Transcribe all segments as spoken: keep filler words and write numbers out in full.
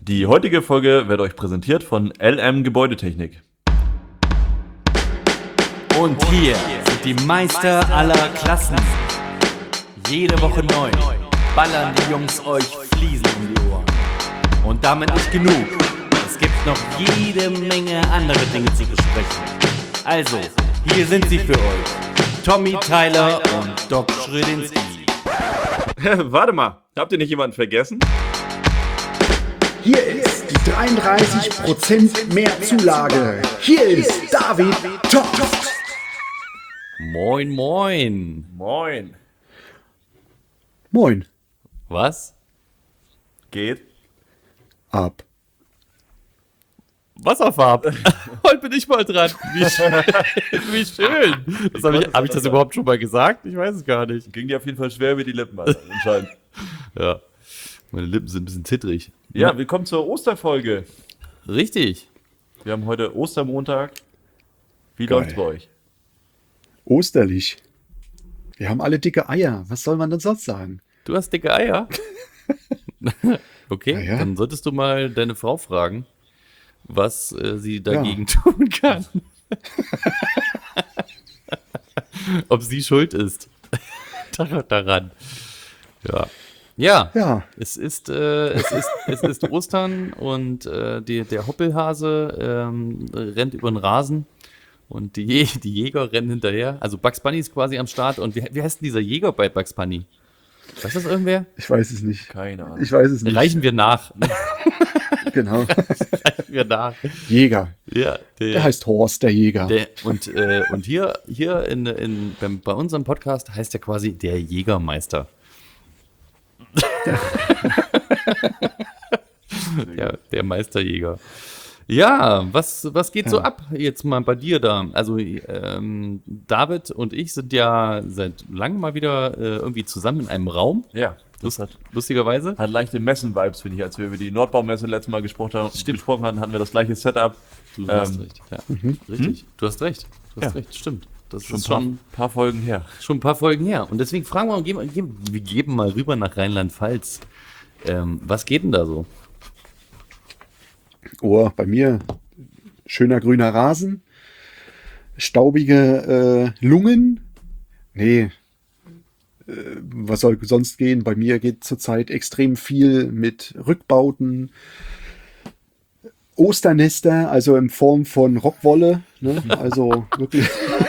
Die heutige Folge wird euch präsentiert von L M Gebäudetechnik. Und hier sind die Meister aller Klassen. Jede Woche neu ballern die Jungs euch Fliesen um die Ohren. Und damit nicht genug. Es gibt noch jede Menge andere Dinge zu besprechen. Also, hier sind sie für euch. Tommy Tyler und Doc Schrödinski. Warte mal, habt ihr nicht jemanden vergessen? Hier ist die dreiunddreißig Prozent mehr Zulage. Hier ist David Toft. Moin, moin. Moin. Moin. Was? Geht? Ab. Wasserfarb. Heute bin ich mal dran. Wie schön. Wie schön. Das habe ich, hab ich das überhaupt schon mal gesagt? Ich weiß es gar nicht. Ging dir auf jeden Fall schwer über die Lippen, Alter, anscheinend. Ja. Meine Lippen sind ein bisschen zittrig. Ja, willkommen zur Osterfolge. Richtig. Wir haben heute Ostermontag. Wie Geil. läuft's bei euch? Osterlich. Wir haben alle dicke Eier. Was soll man denn sonst sagen? Du hast dicke Eier? Okay, Ja, ja. dann solltest du mal deine Frau fragen, was äh, sie dagegen tun kann. Ob sie schuld ist Dar- daran. Ja. Ja, Ja. es ist, äh, es ist, es ist Ostern und äh, die, der Hoppelhase ähm, rennt über den Rasen und die, Je- die Jäger rennen hinterher. Also Bugs Bunny ist quasi am Start. Und wie, wie heißt denn dieser Jäger bei Bugs Bunny? Weiß das irgendwer? Ich weiß es nicht. Keine Ahnung. Ich weiß es nicht. Reichen wir nach. Genau. Reichen wir nach. Jäger. Ja, der, Der heißt Horst, der Jäger. der, und, äh, und hier, hier in, in, beim, bei unserem Podcast heißt er quasi der Jägermeister. Ja, der Meisterjäger. Ja, was, was geht so Ja. ab jetzt mal bei dir da? Also ähm, David und ich sind ja seit langem mal wieder äh, irgendwie zusammen in einem Raum, Ja, das Lust, hat, lustigerweise. hat leichte Messen-Vibes, finde ich. Als wir über die Nordbaumesse letztes Mal gesprochen haben, gesprochen hatten, hatten wir das gleiche Setup. Du hast Ähm, recht, ja. Richtig, du hast recht, du hast Ja. recht, stimmt. Das Schon ein ist paar, schon, paar Folgen her. schon ein paar Folgen her. Und deswegen fragen wir, geben, geben, wir geben mal rüber nach Rheinland-Pfalz. Ähm, was geht denn da so? Oh, bei mir schöner grüner Rasen, staubige äh, Lungen. Nee, äh, was soll sonst gehen? Bei mir geht zurzeit extrem viel mit Rückbauten, Osternester, also in Form von Rockwolle. Ne? Also wirklich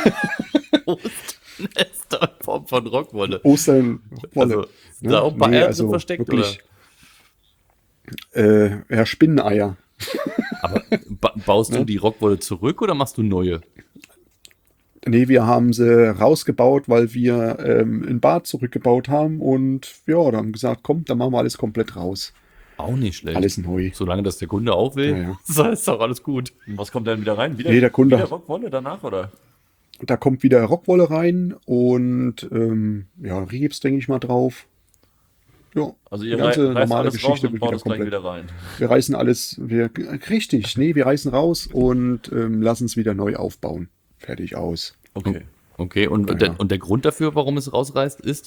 Osternester in Form von Rockwolle. Ostern, Rockwolle. Also, sind da auch ein paar Nee, Eier also versteckt, wirklich, Äh, ja, Spinneneier. Aber ba baust du die Rockwolle zurück oder machst du neue? Nee, wir haben sie rausgebaut, weil wir ähm, ein Bad zurückgebaut haben und ja, da haben gesagt, komm, dann machen wir alles komplett raus. Auch nicht schlecht. Alles neu. Solange das der Kunde auch will, Ja, ja. so ist doch alles gut. Und was kommt denn wieder rein? Wieder, Nee, der Kunde- wieder Rockwolle danach, oder? Da kommt wieder Rockwolle rein und ähm, ja, Rigips denke ich mal drauf. Ja, Also die ihr ganze rei- reißt normale alles raus Geschichte und wird baut wieder es gleich komplett. wieder rein. Wir reißen alles, wir, richtig, nee, wir reißen raus und ähm, lassen es wieder neu aufbauen. Fertig aus. Okay. Okay, und, Ja, der, ja. und der Grund dafür, warum es rausreißt, ist?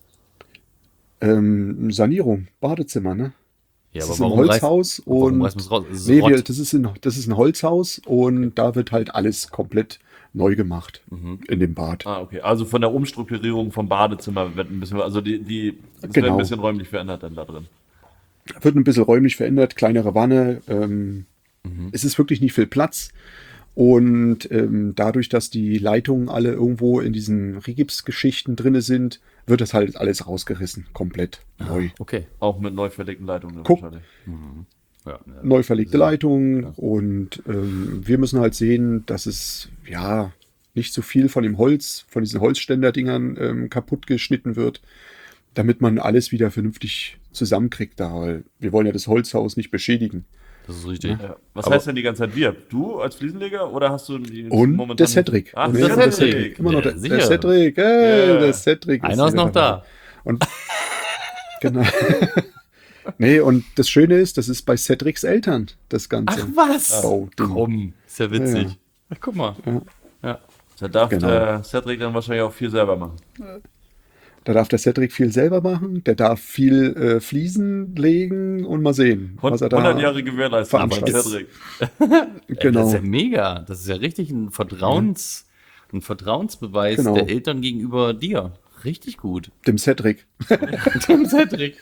Ähm, Sanierung, Badezimmer, ne? Ja, Das ist ein Holzhaus warum und reißt man es raus? Es ist nee, wir, Rott. das, ist ein, das ist ein Holzhaus und da wird halt alles komplett neu gemacht Mhm. in dem Bad. Ah, okay. Also von der Umstrukturierung vom Badezimmer wird ein bisschen, also die, die, es wird Genau. ein bisschen räumlich verändert dann da drin. Wird ein bisschen räumlich verändert, kleinere Wanne. Ähm, Mhm. Es ist wirklich nicht viel Platz. Und ähm, dadurch, dass die Leitungen alle irgendwo in diesen Rigipsgeschichten drin sind, wird das halt alles rausgerissen, komplett neu. Okay. Auch mit neu verlegten Leitungen Guck. wahrscheinlich. Ja, ja. Neu verlegte Leitungen und ähm, wir müssen halt sehen, dass es ja nicht zu viel von dem Holz, von diesen Holzständer-Dingern ähm, kaputt geschnitten wird, damit man alles wieder vernünftig zusammenkriegt da, weil wir wollen ja das Holzhaus nicht beschädigen. Das ist richtig. Ja. Was Aber- heißt denn die ganze Zeit wir? Du als Fliesenleger oder hast du die Und der Cedric. Ach, Und der der Cedric. Immer noch Ja, der, sicher. der Cedric, hey, Ja. der Cedric. Einer ist wieder noch da. dabei. Und genau. Nee, und das Schöne ist, das ist bei Cedrics Eltern, das Ganze. Ach was? Bauding. Komm, ist ja witzig. Ja. Ach, guck mal. Ja. Ja. Da darf Genau. der Cedric dann wahrscheinlich auch viel selber machen. Da darf der Cedric viel selber machen, der darf viel äh, Fliesen legen und mal sehen, was er da hundert Jahre Gewährleistung bei veranstaltet. Cedric. Genau. Das ist ja mega. Das ist ja richtig ein Vertrauens, ein Vertrauensbeweis Genau. der Eltern gegenüber dir. Richtig gut. Dem Cedric. Dem Cedric.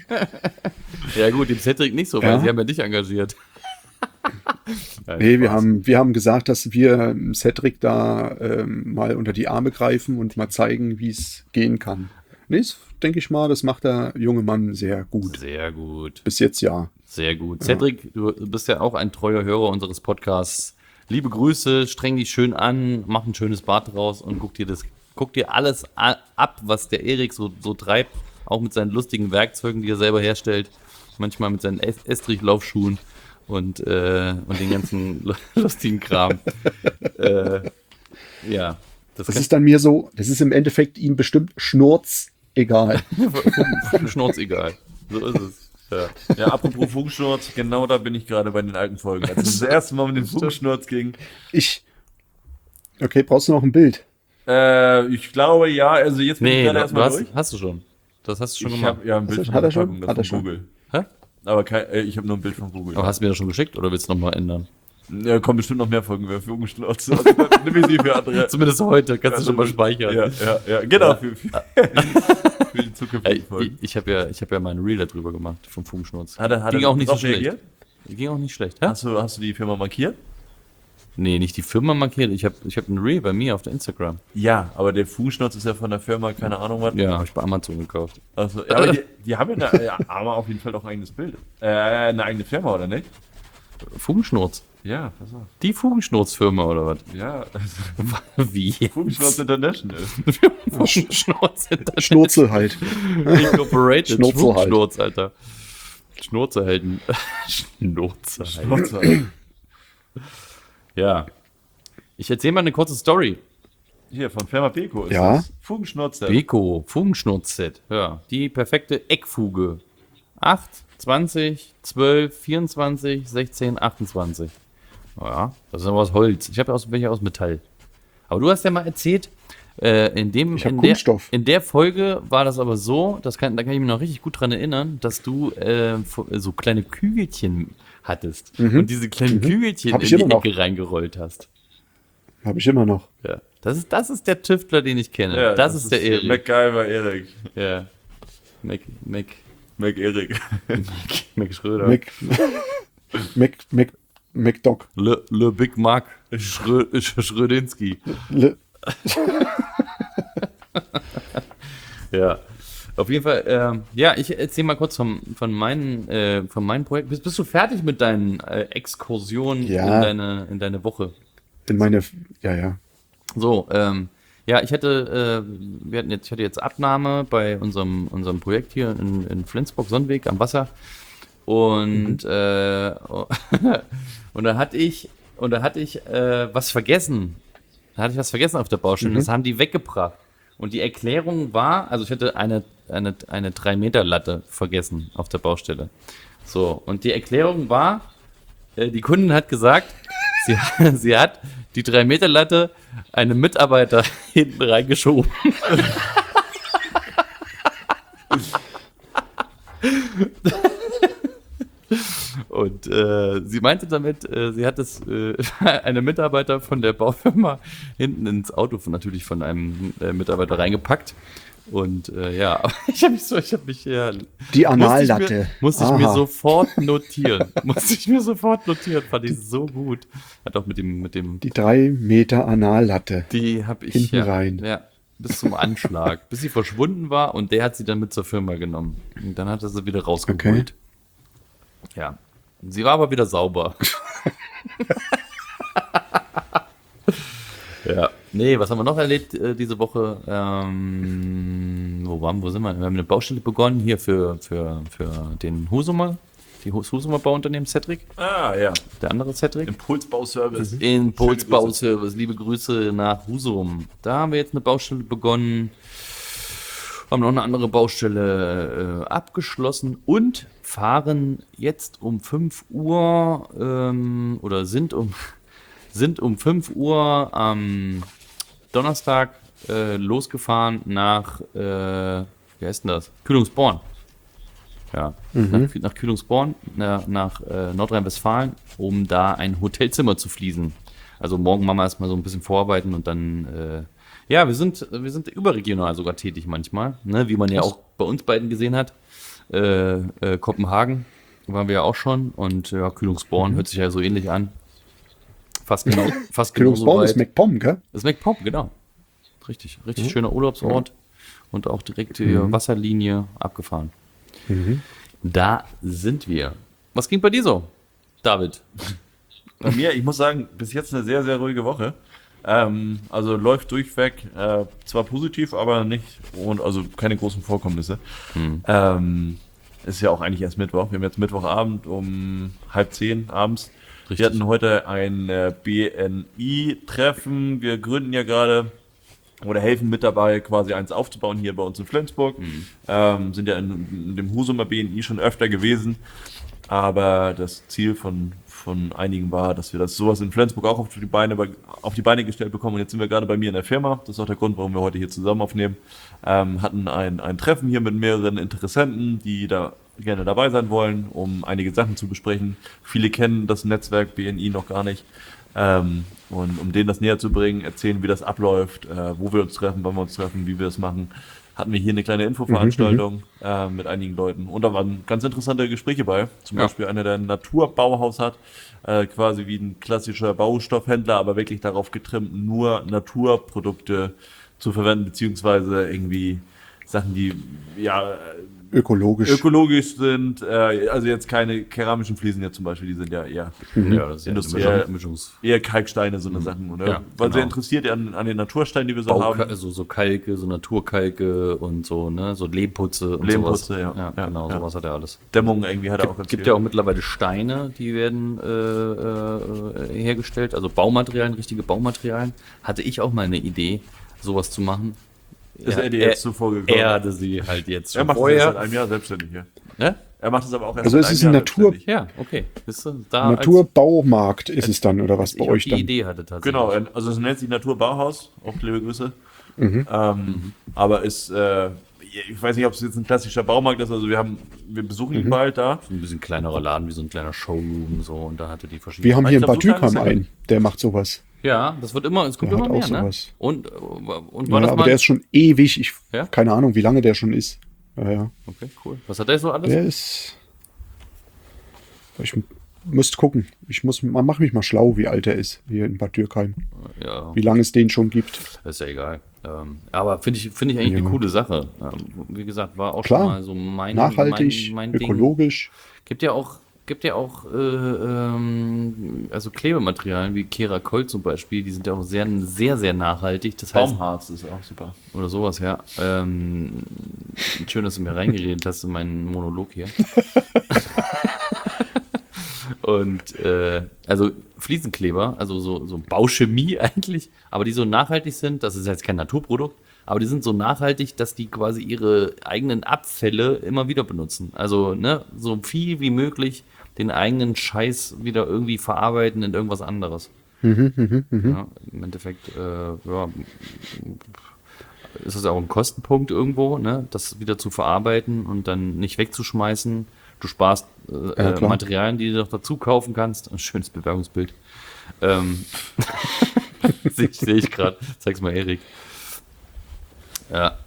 Ja gut, dem Cedric nicht so, weil Ja. sie haben ja dich engagiert. Nein, Nee, wir Spaß. haben, wir haben gesagt, dass wir Cedric da ähm, mal unter die Arme greifen und mal zeigen, wie es gehen kann. Nee, das denke ich mal, das macht der junge Mann sehr gut. Sehr gut. Bis jetzt ja. Sehr gut. Cedric, du bist ja auch ein treuer Hörer unseres Podcasts. Liebe Grüße, streng dich schön an, mach ein schönes Bad draus und guck dir das, guck dir alles a- ab, was der Erik so, so treibt, auch mit seinen lustigen Werkzeugen, die er selber herstellt, manchmal mit seinen Es- Estrich-Laufschuhen und, äh, und den ganzen lu- lustigen Kram. äh, ja, das, Das kann ist dann mir so, das ist im Endeffekt ihm bestimmt Schnurz egal. vom Schnurz egal. So ist es. Ja. Ja, apropos Funkschnurz, genau da bin ich gerade bei den alten Folgen. Als es das erste Mal mit dem Funkschnurz ging. Ich. Okay, brauchst du noch ein Bild? Äh, ich glaube ja, also jetzt bin ich Nee, gerade du, du erstmal hast, durch. hast du schon. Das hast du schon Ich gemacht. habe ja ein Bild Hat von er der schon? Packung, das Hat er von schon? Google. Hä? Aber kein, äh, ich habe nur ein Bild von Google. Aber hast du mir das schon geschickt oder willst du nochmal ändern? Ja, kommen bestimmt noch mehr Folgen über Funkschnurz. Also, nimm ich sie für andere. Zumindest heute, kannst du schon mal speichern. Ja, ja, ja, genau, für, für, für die zukünftigen Ey, ich Folgen. ich habe ja, ich hab ja mal einen Reel darüber gemacht, vom Funkschnurz. Hat er, hat Ging er auch nicht so drauf schlecht. reagiert? Ging auch nicht schlecht, hä? Hast du, hast du die Firma markiert? Nee, nicht die Firma markiert. Ich habe ich hab einen Reel bei mir auf der Instagram. Ja, aber der Funkschnurz ist ja von der Firma, keine Ahnung was. Ja, habe ich bei Amazon gekauft. Also, ja, aber die, die haben ja, eine, ja aber auf jeden Fall auch ein eigenes Bild. Äh, eine eigene Firma, oder nicht? Fugenschnurz. Ja, pass auf. Die Fugenschnurz-Firma oder was? Ja, also, Wie? Funkschnurz International. Fugenschnurz. Schnurzel halt. Incorporated. Schnurzel halt. Fugenschnurz, Alter. Schnurzelhelden. Schnurzelhelden. Schnurz. Ja. Ich erzähle mal eine kurze Story. Hier, von Firma Beko ist Ja. das. Funkschnurz. Beko, Fugenschnurz-Set. Ja, die perfekte Eckfuge. acht, zwanzig, zwölf, vierundzwanzig, sechzehn, achtundzwanzig. Ja, das ist aber aus Holz. Ich habe ja aus, welche aus Metall. Aber du hast ja mal erzählt, äh, in, dem, Ich hab in, der, Kunststoff. in der Folge war das aber so, das kann, da kann ich mich noch richtig gut dran erinnern, dass du äh, so kleine Kügelchen hattest und diese kleinen Kügelchen Hab in ich die immer noch. Ecke reingerollt hast. Habe ich immer noch. Ja. Das ist, das ist der Tüftler, den ich kenne. Ja, das, ist der Erik. MacGyver Erik. Ja. Mac, Mac, Mac Erik. Mac Schröder. Mac, Mac, Mac, MacDoc. Le, Le Big Mac Schrö, Schrödinski. Le, Ja. Auf jeden Fall, ähm, ja, ich erzähle mal kurz vom, von, meinen, äh, von meinem Projekt. Bist, bist du fertig mit deinen äh, Exkursionen Ja. in, deine, in deine Woche? in meine, ja, ja. So, ähm, ja, ich hatte, äh, wir hatten jetzt, ich hatte jetzt Abnahme bei unserem, unserem Projekt hier in, in Flensburg, Sonnenweg am Wasser. Und, Mhm. äh, und da hatte ich, und da hatte ich äh, was vergessen. Da hatte ich was vergessen auf der Baustelle. Mhm. Das haben die weggebracht. Und die Erklärung war, also ich hatte eine, eine, eine drei Meter Latte vergessen auf der Baustelle. So, und die Erklärung war, äh, die Kundin hat gesagt, sie, sie hat die drei Meter Latte einem Mitarbeiter hinten reingeschoben. Und äh, sie meinte damit, äh, sie hat es äh, eine Mitarbeiter von der Baufirma hinten ins Auto von, natürlich von einem äh, Mitarbeiter reingepackt. Und äh, ja, aber ich habe mich so, ich habe mich ja Die musste ich mir, Anallatte. musste ich mir Aha. sofort notieren. musste ich mir sofort notieren, fand ich so gut. Hat auch mit dem mit dem Die drei Meter Anallatte. die habe ich Hinten ja, rein. ja bis zum Anschlag, bis sie verschwunden war und der hat sie dann mit zur Firma genommen. Und dann hat er sie wieder rausgeholt. Ja, sie war aber wieder sauber. Ja, nee, was haben wir noch erlebt äh, diese Woche? Ähm, wo waren, wo sind wir? Wir haben eine Baustelle begonnen hier für, für, für den Husumer, die Hus- Husumer Bauunternehmen Cedric, Ah, ja. der andere Cedric. Impulsbauservice. Impuls Schöne Grüße. Bauservice, liebe Grüße nach Husum. Da haben wir jetzt eine Baustelle begonnen, haben noch eine andere Baustelle äh, abgeschlossen und fahren jetzt um fünf Uhr ähm, oder sind um, sind um fünf Uhr am Donnerstag äh, losgefahren nach, äh, wie heißt denn das? Kühlungsborn. Ja, Mhm. nach, nach Kühlungsborn, nach, nach äh, Nordrhein-Westfalen, um da ein Hotelzimmer zu fließen. Also morgen machen wir erstmal so ein bisschen vorarbeiten und dann, äh, ja, wir sind, wir sind überregional sogar tätig manchmal, ne? Wie man ja auch bei uns beiden gesehen hat. Äh, äh, Kopenhagen waren wir ja auch schon und ja, Kühlungsborn hört sich ja so ähnlich an. Fast genau, fast genauso Kühlungsborn weit. ist MacPom, gell? Das ist MacPom, genau. Richtig, richtig schöner Urlaubsort und auch direkt die Wasserlinie abgefahren. Da sind wir. Was ging bei dir so, David? Bei mir, ich muss sagen, bis jetzt eine sehr, sehr ruhige Woche. Ähm, also läuft durchweg, äh, zwar positiv, aber nicht, und also keine großen Vorkommnisse. Hm. Ähm, ist ja auch eigentlich erst Mittwoch. Wir haben jetzt Mittwochabend um halb zehn abends. Richtig. Wir hatten heute ein äh, B N I-Treffen. Wir gründen ja gerade oder helfen mit dabei, quasi eins aufzubauen hier bei uns in Flensburg. Mhm. Ähm, sind ja in, in dem Husumer B N I schon öfter gewesen. Aber das Ziel von, von einigen war, dass wir das sowas in Flensburg auch auf die Beine, auf die Beine gestellt bekommen. Und jetzt sind wir gerade bei mir in der Firma. Das ist auch der Grund, warum wir heute hier zusammen aufnehmen. Ähm, hatten ein, ein Treffen hier mit mehreren Interessenten, die da gerne dabei sein wollen, um einige Sachen zu besprechen. Viele kennen das Netzwerk B N I noch gar nicht. Ähm, und um denen das näher zu bringen, erzählen, wie das abläuft, äh, wo wir uns treffen, wann wir uns treffen, wie wir das machen, hatten wir hier eine kleine Infoveranstaltung äh, mit einigen Leuten. Und da waren ganz interessante Gespräche bei. Zum Ja. Beispiel einer, der ein Naturbauhaus hat, äh, quasi wie ein klassischer Baustoffhändler, aber wirklich darauf getrimmt, nur Naturprodukte zu verwenden, beziehungsweise irgendwie Sachen, die ja Ökologisch. ökologisch sind. Äh, also jetzt keine keramischen Fliesen jetzt zum Beispiel, die sind ja eher Ja, das ist ja Industriell- eine Mischungs... eher Kalksteine, so eine Sachen. Und, Ja, ja, war genau. sehr interessiert an, an den Natursteinen, die wir so Bauka- haben. so, so Kalke, so Naturkalke und so, ne, so Lehmputze und Lehmputze, sowas. ja. Ja, Ja, genau, ja. sowas hat er alles. Dämmung irgendwie hat er auch Gibt, erzählt. gibt ja auch mittlerweile Steine, die werden äh, äh, hergestellt, also Baumaterialien, richtige Baumaterialien. Hatte ich auch mal eine Idee, sowas zu machen. Ist Ja, er dir jetzt zuvor gekommen? Er hatte sie halt jetzt Er schon macht das erst seit vorher. einem Jahr selbstständig. Ja. Ne? Er macht es aber auch erst Also seit es einem ist ein Jahr Natur- selbstständig. Ja, okay. Wisst ihr, da Naturbaumarkt ist es dann, oder was als bei ich auch euch die dann? Idee hatte tatsächlich. Genau, also es nennt sich Naturbauhaus, auch liebe Grüße. Mhm. Ähm, aber ist, äh, ich weiß nicht, ob es jetzt ein klassischer Baumarkt ist, also wir haben, wir besuchen ihn bald da. Ein bisschen kleinerer Laden, wie so ein kleiner Showroom so und da hatte die verschiedenen... Wir haben hier in Ich glaub, Bad so klein ist Dürkheim er einen, der macht sowas. Ja, das wird immer, es kommt Der immer hat mehr, auch ne? sowas. Und, äh, und Ja, war das aber mal... der ist schon ewig, ich Ja? keine Ahnung, wie lange der schon ist. Ja, ja. Okay, cool. Was hat der so alles? Der ist. Ich müsste gucken. Ich muss, man macht mich mal schlau, wie alt er ist hier in Bad Dürkheim. Ja, Wie lange es den schon gibt. ist ja egal. Ähm, aber finde ich, finde ich eigentlich Ja. eine coole Sache. Ähm, wie gesagt, war auch Klar. schon mal so mein, Nachhaltig, mein, mein Ding. ökologisch. Gibt ja auch, gibt ja auch äh, ähm, also Klebematerialien wie Kerakol zum Beispiel, die sind ja auch sehr, sehr, sehr nachhaltig. Das heißt, Baumharz ist auch super. oder sowas, ja. Ähm, schön, dass du mir reingeredet hast in meinen Monolog hier. Und äh, also Fliesenkleber, also so, so Bauchemie eigentlich, aber die so nachhaltig sind, das ist jetzt kein Naturprodukt, aber die sind so nachhaltig, dass die quasi ihre eigenen Abfälle immer wieder benutzen. Also ne, so viel wie möglich den eigenen Scheiß wieder irgendwie verarbeiten in irgendwas anderes. Ja, im Endeffekt, äh, ja, ist das auch ein Kostenpunkt irgendwo, ne, das wieder zu verarbeiten und dann nicht wegzuschmeißen. Du sparst äh, Ja, äh, klar. Materialien, die du noch dazu kaufen kannst. Ein schönes Bewerbungsbild. Ähm, Sehe seh ich gerade. Zeig's mal, Erik. Ja.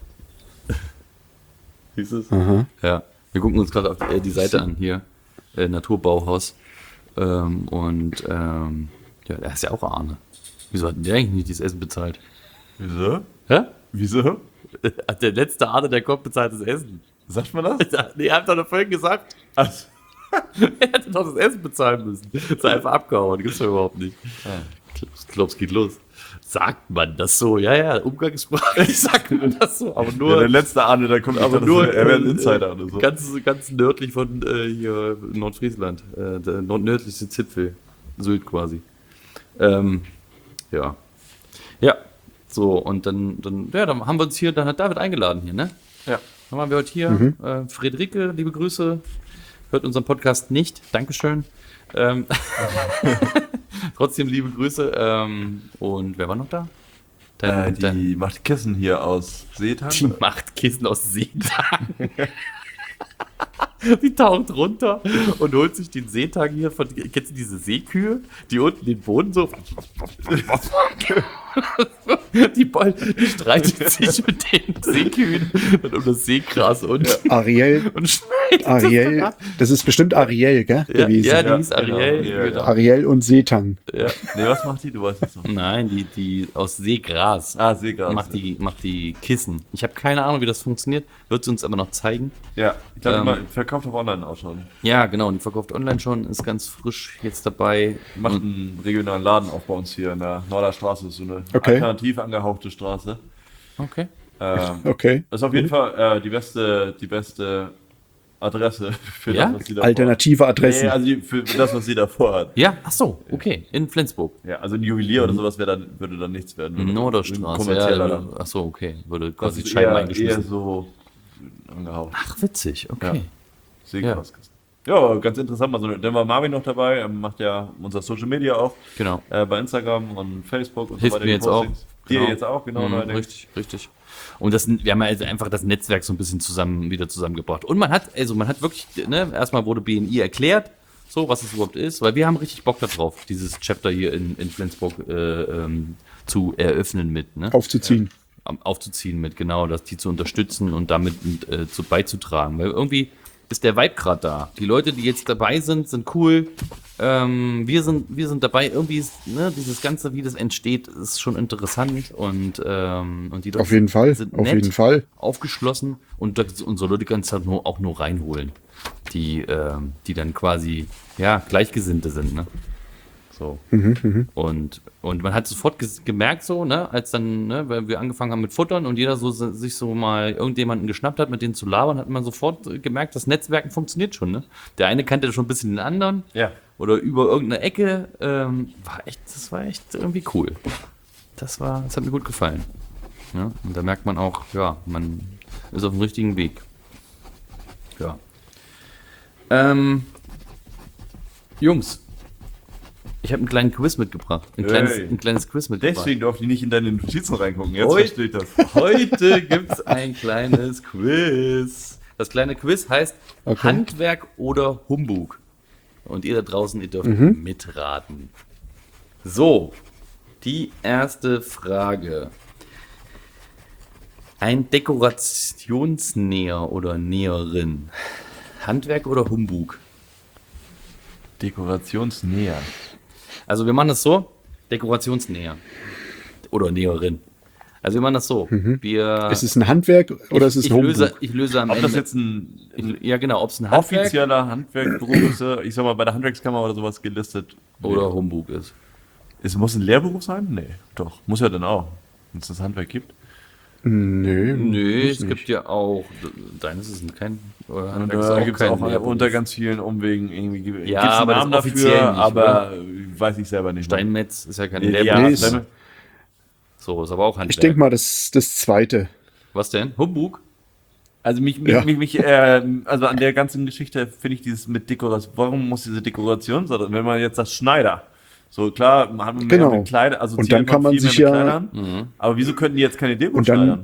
Siehst du es? Aha. Ja. Wir gucken uns gerade auf die, äh, die Seite an hier. Äh, Naturbauhaus. Ähm, und ähm, ja, der ist ja auch Arne. Wieso hat denn der eigentlich nicht dieses Essen bezahlt? Wieso? Hä? Wieso? Hat der letzte Arne, der kommt, bezahlt das Essen. Sagt man das? Nee, er hat doch noch vorhin gesagt. Also, Er hätte doch das Essen bezahlen müssen. Ist einfach abgehauen, gibt's doch überhaupt nicht. Ich glaube, es geht los. Sagt man das so? Ja, ja, umgangssprachlich sagt man das so, aber ja, nur, der letzte Ahne, der kommt aber nicht, nur das, er wäre ein äh, Insider oder so. ganz, ganz nördlich von äh, hier Nordfriesland, äh, der nordnördlichste Zipfel, Sylt quasi. Ähm, ja. Ja, so, und dann, dann, ja, dann haben wir uns hier, dann hat David eingeladen hier, ne? Ja. Dann waren wir heute hier. Äh, Friederike, liebe Grüße. Hört unseren Podcast nicht. Dankeschön. Ähm, trotzdem liebe Grüße. Ähm, und wer war noch da? Dein, Äh, dein, die macht Kissen hier aus Seetang. die macht Kissen aus Seetang. Die taucht runter und holt sich den Seetang hier von, kennst du diese Seekühe, die unten den Boden so, die, Ball, die streitet sich mit den Seekühen und um das Seegras und, Ariel, und schneidet Ariel, das das ist bestimmt Ariel, gell? Ja, gewesen. ja, die Ja, hieß Ariel. genau, ja, genau. Ariel und Seetang. Ja. Nee, was macht die? Du weißt es noch. Nein, die, die aus Seegras. Ah, Seegras. Macht die, macht die Kissen. Ich habe keine Ahnung, wie das funktioniert. Wird sie uns aber noch zeigen. Ja, ich glaube, Ähm, immer verkauft auf online auch schon. Ja, genau. Und die verkauft online schon. Ist ganz frisch jetzt dabei. Die macht einen regionalen Laden auch bei uns hier in der Norderstraße. Das ist so eine Okay. alternativ angehauchte Straße. Okay. Ähm, Okay. das ist auf jeden Fall äh, die beste, die beste Adresse für Ja? das, was sie davor Alternative hat. Adressen. Nee, also die, für das, was sie davor hat. Ja, ach so. Okay. In Flensburg. Ja, also ein Juwelier oder sowas wäre dann, würde dann nichts werden. Würde Norderstraße. ein kommerzieller Ja, dann. ach so, okay. Würde Das quasi ist Scheiben eher, eher eingeschmissen. so angehaucht. Ach, witzig. Okay. Ja. Seegraskisten. Ja. ganz interessant. Also, dann war Marvin noch dabei, er macht ja unser Social Media auch. Genau. Äh, bei Instagram und Facebook und Hilft so weiter. mir die jetzt auch. Postings. Dir Genau. jetzt auch, genau. Mhm, neuerdings. richtig, richtig. Und das, wir haben also einfach das Netzwerk so ein bisschen zusammen, wieder zusammengebracht. Und man hat, also man hat wirklich, ne, erstmal wurde B N I erklärt, so, was es überhaupt ist, weil wir haben richtig Bock darauf, dieses Chapter hier in, in Flensburg äh, ähm, zu eröffnen mit, ne? Aufzuziehen. Am- aufzuziehen mit, genau, das die zu unterstützen und damit äh, zu beizutragen. Weil irgendwie ist der Vibe gerade da. Die Leute, die jetzt dabei sind, sind cool. Ähm, wir sind, wir sind dabei. Irgendwie ist, ne, dieses Ganze, wie das entsteht, ist schon interessant und, ähm, und die Leute Auf jeden Fall. sind Auf nett, jeden Fall. aufgeschlossen und das, unsere Leute können es halt nur, auch nur reinholen, die, ähm, die dann quasi, ja, Gleichgesinnte sind, ne? So. Und, und man hat sofort ges- gemerkt, so, ne, als dann, ne, weil wir angefangen haben mit Futtern und jeder so se- sich so mal irgendjemanden geschnappt hat, mit denen zu labern, hat man sofort äh, gemerkt, das Netzwerken funktioniert schon, ne? Der eine kannte schon ein bisschen den anderen. Ja. Oder über irgendeine Ecke. Ähm, war echt, das war echt irgendwie cool. Das war, das hat mir gut gefallen. Ja, und da merkt man auch, ja, man ist auf dem richtigen Weg. Ja. Ähm, Jungs, ich habe einen kleinen Quiz mitgebracht. Ein kleines, Hey. ein kleines Quiz mitgebracht. Deswegen durfte ich nicht in deine Notizen reingucken. Jetzt Ui. verstehe ich das. Heute gibt's ein kleines Quiz. Das kleine Quiz heißt Okay. Handwerk oder Humbug. Und ihr da draußen, ihr dürft mitraten. So, die erste Frage. Ein Dekorationsnäher oder Näherin. Handwerk oder Humbug? Dekorationsnäher. Also wir machen das so, Dekorationsnäher oder Näherin. Also wir machen das so. Wir, Ist es ein Handwerk oder ist es ich, ein ich, löse, Humbug? ich löse am Ob das Ende. jetzt ein Ich, ja genau, ob es ein Handwerk offizieller Handwerksberuf ist, äh, ich sag mal bei der Handwerkskammer oder sowas gelistet. oder Humbug ist. Es muss ein Lehrberuf sein? Nee, doch. Muss ja dann auch. Wenn es das Handwerk gibt. Nö, Nö, muss es nicht. gibt ja auch, deines ist kein, oder Und Handwerk ist da gibt es kein auch Lehrberuf. unter ganz vielen Umwegen irgendwie gibt Ja, gibt's einen aber das Namen offiziell dafür, nicht, aber weiß ich selber nicht. Steinmetz ist ja kein Ja, Lehrberuf. Nee, ja, ist- Steinmetz- So, ist aber auch Handwerk. Ich denke mal, das das zweite. Was denn? Humbug? Also mich, mich, Ja. mich, mich äh, also an der ganzen Geschichte finde ich dieses mit Dekoration, warum muss diese Dekoration sein? Wenn man jetzt sagt Schneider, so klar, man hat mehr Genau. mit Kleider, also Und dann kann man sich ja- aber wieso könnten die jetzt keine Deko Und dann- schneidern?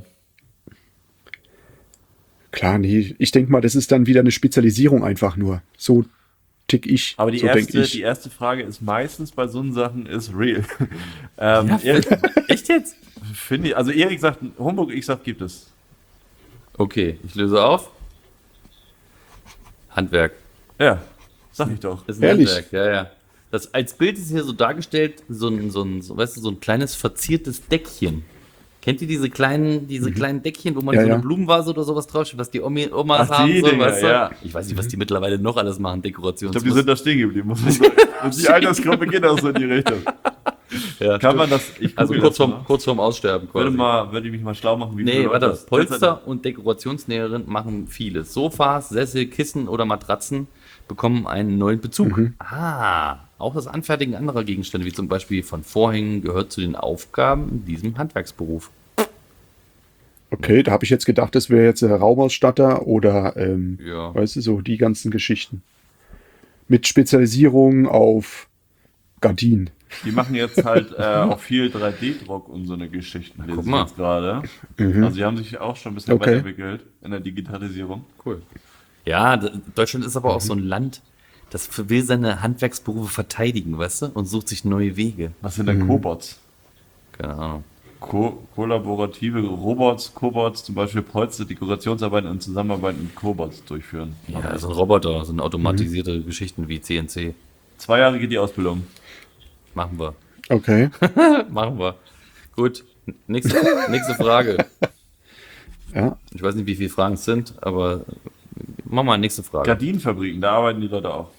Klar, nee. Ich denke mal, das ist dann wieder eine Spezialisierung einfach nur. So tick ich. Aber die, so denk erste, ich. die erste Frage ist meistens bei so Sachen ist real. ähm, Ja, Erik, Echt jetzt? finde ich, also Erik sagt Humbug, ich sag gibt es. Okay, ich löse auf. Handwerk. Ja, sag ich doch. Ist ein Ehrlich? Handwerk, ja, ja. Das, als Bild ist hier so dargestellt, so ein, so ein, so, weißt du, so ein kleines verziertes Deckchen. Kennt ihr diese kleinen, diese kleinen Deckchen, wo man Ja, so eine ja. Blumenvase oder sowas draufsteht, was die Omi, Omas Ach, haben, die so, Dinger, weißt du? ja. Ich weiß nicht, was die mittlerweile noch alles machen, Dekorations. Ich glaube, die sind da stehen geblieben. Muss man sagen. Und die Altersgruppe geht auch so in die Richtung. ja, Kann man das, ich also google kurz das vorm, mal. kurz vorm Aussterben quasi. würde, mal, würde ich mich mal schlau machen, wie Nee, viele Leute warte, das- Polster und Dekorationsnäherin machen vieles. Sofas, Sessel, Kissen oder Matratzen bekommen einen neuen Bezug. Ah, auch das Anfertigen anderer Gegenstände, wie zum Beispiel von Vorhängen, gehört zu den Aufgaben in diesem Handwerksberuf. Okay, da habe ich jetzt gedacht, das wäre jetzt ein Raumausstatter oder, ähm, Ja. weißt du, so die ganzen Geschichten. Mit Spezialisierung auf Gardinen. Die machen jetzt halt äh, auch viel drei D-Druck und so eine Geschichten, lese guck ich mal. jetzt gerade. Also die haben sich auch schon ein bisschen Okay. weiterentwickelt in der Digitalisierung. Cool. Ja, D- Deutschland ist aber auch so ein Land, das will seine Handwerksberufe verteidigen, weißt du? Und sucht sich neue Wege. Was sind denn Cobots? Keine Ahnung. Ko kollaborative Robots, Cobots, zum Beispiel Polster, Dekorationsarbeiten und Zusammenarbeit mit Cobots durchführen. Ja, so ein Roboter, so ein automatisierte Geschichten wie C N C. Zwei Jahre geht die Ausbildung. Machen wir. Okay. Machen wir. Gut. Nächste, nächste Frage. Ja. Ich weiß nicht, wie viele Fragen es sind, aber mach mal nächste Frage. Gardinenfabriken, da arbeiten die Leute auch.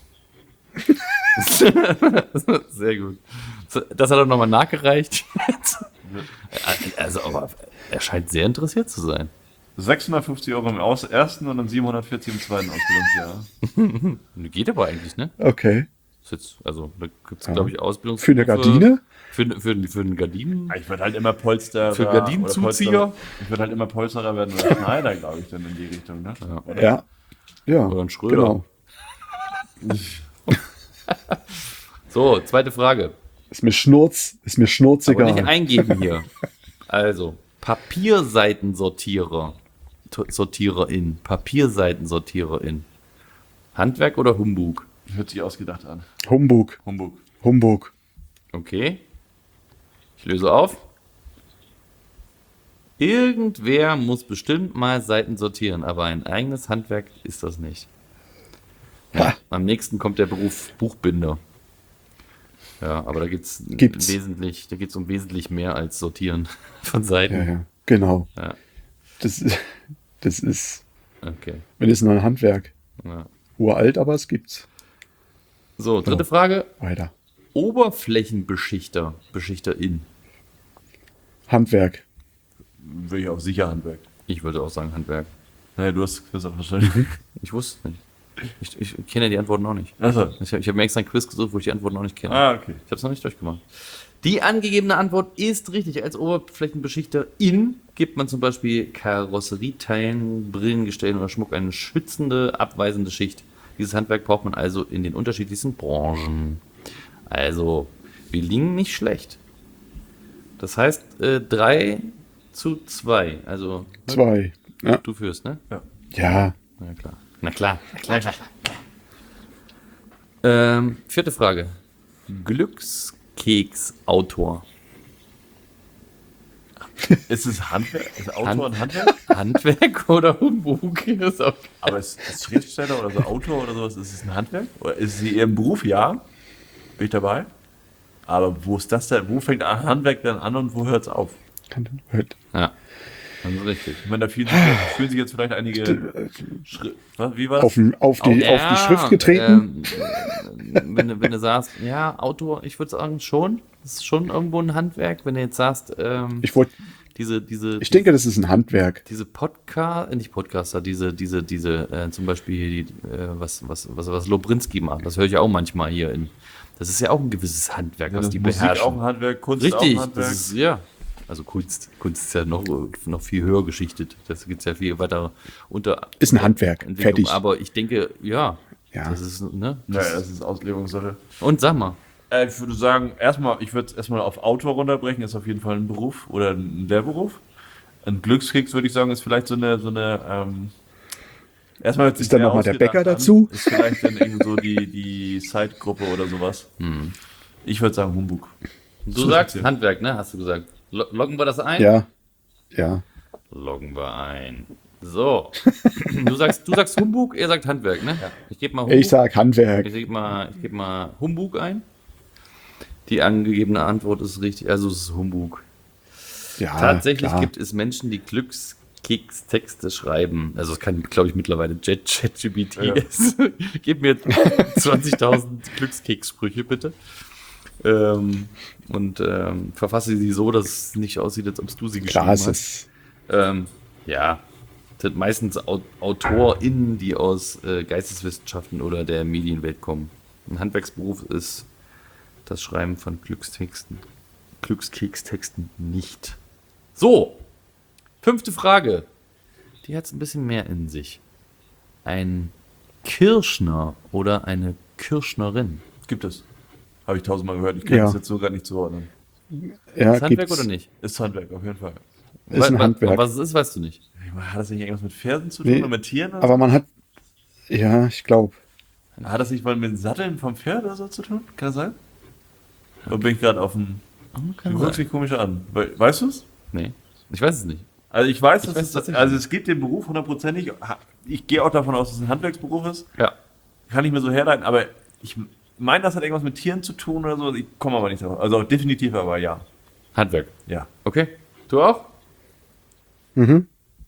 Sehr gut. Das hat er nochmal nachgereicht. Also, aber er scheint sehr interessiert zu sein. sechshundertfünfzig Euro im Aus ersten und dann siebenhundertvierzig im zweiten Ausbildungsjahr. Geht aber eigentlich, ne? Okay. Ist jetzt, also, da gibt es, Ja. glaube ich, Ausbildungs... Für eine Gardine? Für, für, für einen Gardinen... Ich würde halt immer Polsterer. Für Gardinenzuzieher? oder Polsterer- Ich würde halt immer Polsterer werden oder Schneider, glaube ich, dann in die Richtung, ne? Oder? Ja. Ja. Oder ein Schröder. Genau. So, zweite Frage. Ist mir Schnurz, ist mir Aber schnurzegal. nicht eingeben hier. Also, Papierseitensortierer. To- Sortiererin. Papierseitensortiererin. Handwerk oder Humbug? Hört sich ausgedacht an. Humbug. Humbug. Humbug. Okay. Ich löse auf. Irgendwer muss bestimmt mal Seiten sortieren, aber ein eigenes Handwerk ist das nicht. Ja, am nächsten kommt der Beruf Buchbinder. Ja, aber da geht's Gibt's. wesentlich, da geht's um wesentlich mehr als Sortieren von Seiten. Ja, ja. Genau. Ja. Das, ist- das ist, Okay. wenn es noch ein Handwerk. Ja. Uralt, aber es gibt's. So, dritte Frage. Weiter. Oberflächenbeschichter, Beschichterin. Handwerk. Würde ich auch sicher Handwerk. Ich würde auch sagen Handwerk. Naja, du hast gesagt wahrscheinlich. Ich wusste es nicht. Ich, ich kenne die Antworten auch nicht. Achso. Ich habe ich hab mir extra ein Quiz gesucht, wo ich die Antworten auch nicht kenne. Ah, okay. Ich habe es noch nicht durchgemacht. Die angegebene Antwort ist richtig. Als Oberflächenbeschichterin gibt man zum Beispiel Karosserieteilen, Brillengestellen oder Schmuck eine schützende, abweisende Schicht. Dieses Handwerk braucht man also in den unterschiedlichsten Branchen. Also, wir liegen nicht schlecht. Das heißt, äh, drei zu zwei. Also, Zwei. Ja. du führst, ne? Ja. Na klar. Na klar. Na klar, klar. Ähm, vierte Frage. Glückskeksautor. Ist es Handwerk? Ist Autor Hand- ein Handwerk? Handwerk oder Humbug? Ist auch Aber ist, ist Schriftsteller oder so Autor oder sowas, ist es ein Handwerk? Oder ist sie im Beruf? Ja. Bin ich dabei? Aber wo ist das denn? Wo fängt ein Handwerk dann an und wo hört es auf? Ja, das ist richtig. Ich meine, da fühlen sich, fühlen sich jetzt vielleicht einige. Schri Was, wie war das? Auf, den- auf, die, Ja, auf die Schrift getreten. Ähm, wenn, du, wenn du sagst, ja, Autor, ich würde sagen schon, das ist schon irgendwo ein Handwerk. Wenn du jetzt sagst, ähm, Ich wollte, diese, diese, ich denke, das ist ein Handwerk. diese Podcast, äh, nicht Podcaster, diese, diese, diese, äh, zum Beispiel hier die, äh, was, was, was, was Lobrinski macht, das höre ich auch manchmal hier in. Das ist ja auch ein gewisses Handwerk, Ja, was das die Musik beherrschen. auch ein Handwerk, Kunst Richtig, auch ein Handwerk. das ist, ja. Also Kunst, Kunst ist ja noch, noch viel höher geschichtet. Das gibt es ja viel weiter unter. Ist ein Handwerk. Entwicklung. Fertig. Aber ich denke, ja. Ja. Das ist, ne? ja, das ist Auslegungssache. Und sag mal. Äh, ich würde sagen, erstmal, ich würde es erstmal auf Autor runterbrechen, ist auf jeden Fall ein Beruf oder ein Lehrberuf. Ein Glückskeks würde ich sagen, ist vielleicht so eine, so eine, ähm, erstmal hört sich Ist dann sehr noch mal der ausgedacht Bäcker an. dazu? Ist vielleicht dann irgendwie so die, die Side-Gruppe oder sowas. Ich würde sagen Humbug. Du sagst Handwerk, ne? Hast du gesagt. Lo- Loggen wir das ein? Ja. Ja. Loggen wir ein. So. Du sagst, du sagst Humbug, er sagt Handwerk, ne? Ich gebe mal Humbug. Ich sag Handwerk. Ich gebe mal, ich geb mal Humbug ein. Die angegebene Antwort ist richtig, also es ist Humbug. Ja, Tatsächlich klar. gibt es Menschen, die Glückskekstexte schreiben. Also es kann, glaube ich, mittlerweile ChatGPT. Ja. Gib mir zwanzigtausend Glückskekssprüche, bitte. Ähm, und ähm, verfasse sie so, dass es nicht aussieht, als ob du sie geschrieben Klar, es hast. ist, Ähm, ja, das sind meistens Au- AutorInnen, die aus äh, Geisteswissenschaften oder der Medienwelt kommen. Ein Handwerksberuf ist das Schreiben von Glückstexten. Glückskekstexten nicht. So, fünfte Frage. Die hat es ein bisschen mehr in sich. Ein Kirschner oder eine Kirschnerin. Gibt es. Habe ich tausendmal gehört. Ich kann Ja. das jetzt so gar nicht zuordnen. Ja, Ist Handwerk gibt's- oder nicht? Ist Handwerk, auf jeden Fall. Ist ein Wa- wa- Handwerk. Was es ist, weißt du nicht. Hat das nicht irgendwas mit Pferden zu tun Nee, oder mit Tieren? Oder Aber man hat, ja, ich glaube, so? Hat das nicht mal mit den Satteln vom Pferd oder so zu tun? Kann das sein? Oder bin ich gerade auf dem... Kann Du guckst sein. mich komisch an. We- Weißt du es? Nee, ich weiß es nicht. Also ich weiß, Ich dass weiß es, tatsächlich also es gibt den Beruf hundertprozentig. Ich gehe auch davon aus, dass es ein Handwerksberuf ist. Ja. Kann ich mir so herleiten, aber ich meine, das hat irgendwas mit Tieren zu tun oder so. Ich komme aber nicht drauf. Also definitiv aber ja. Handwerk. Ja. Okay. Du auch? mhm.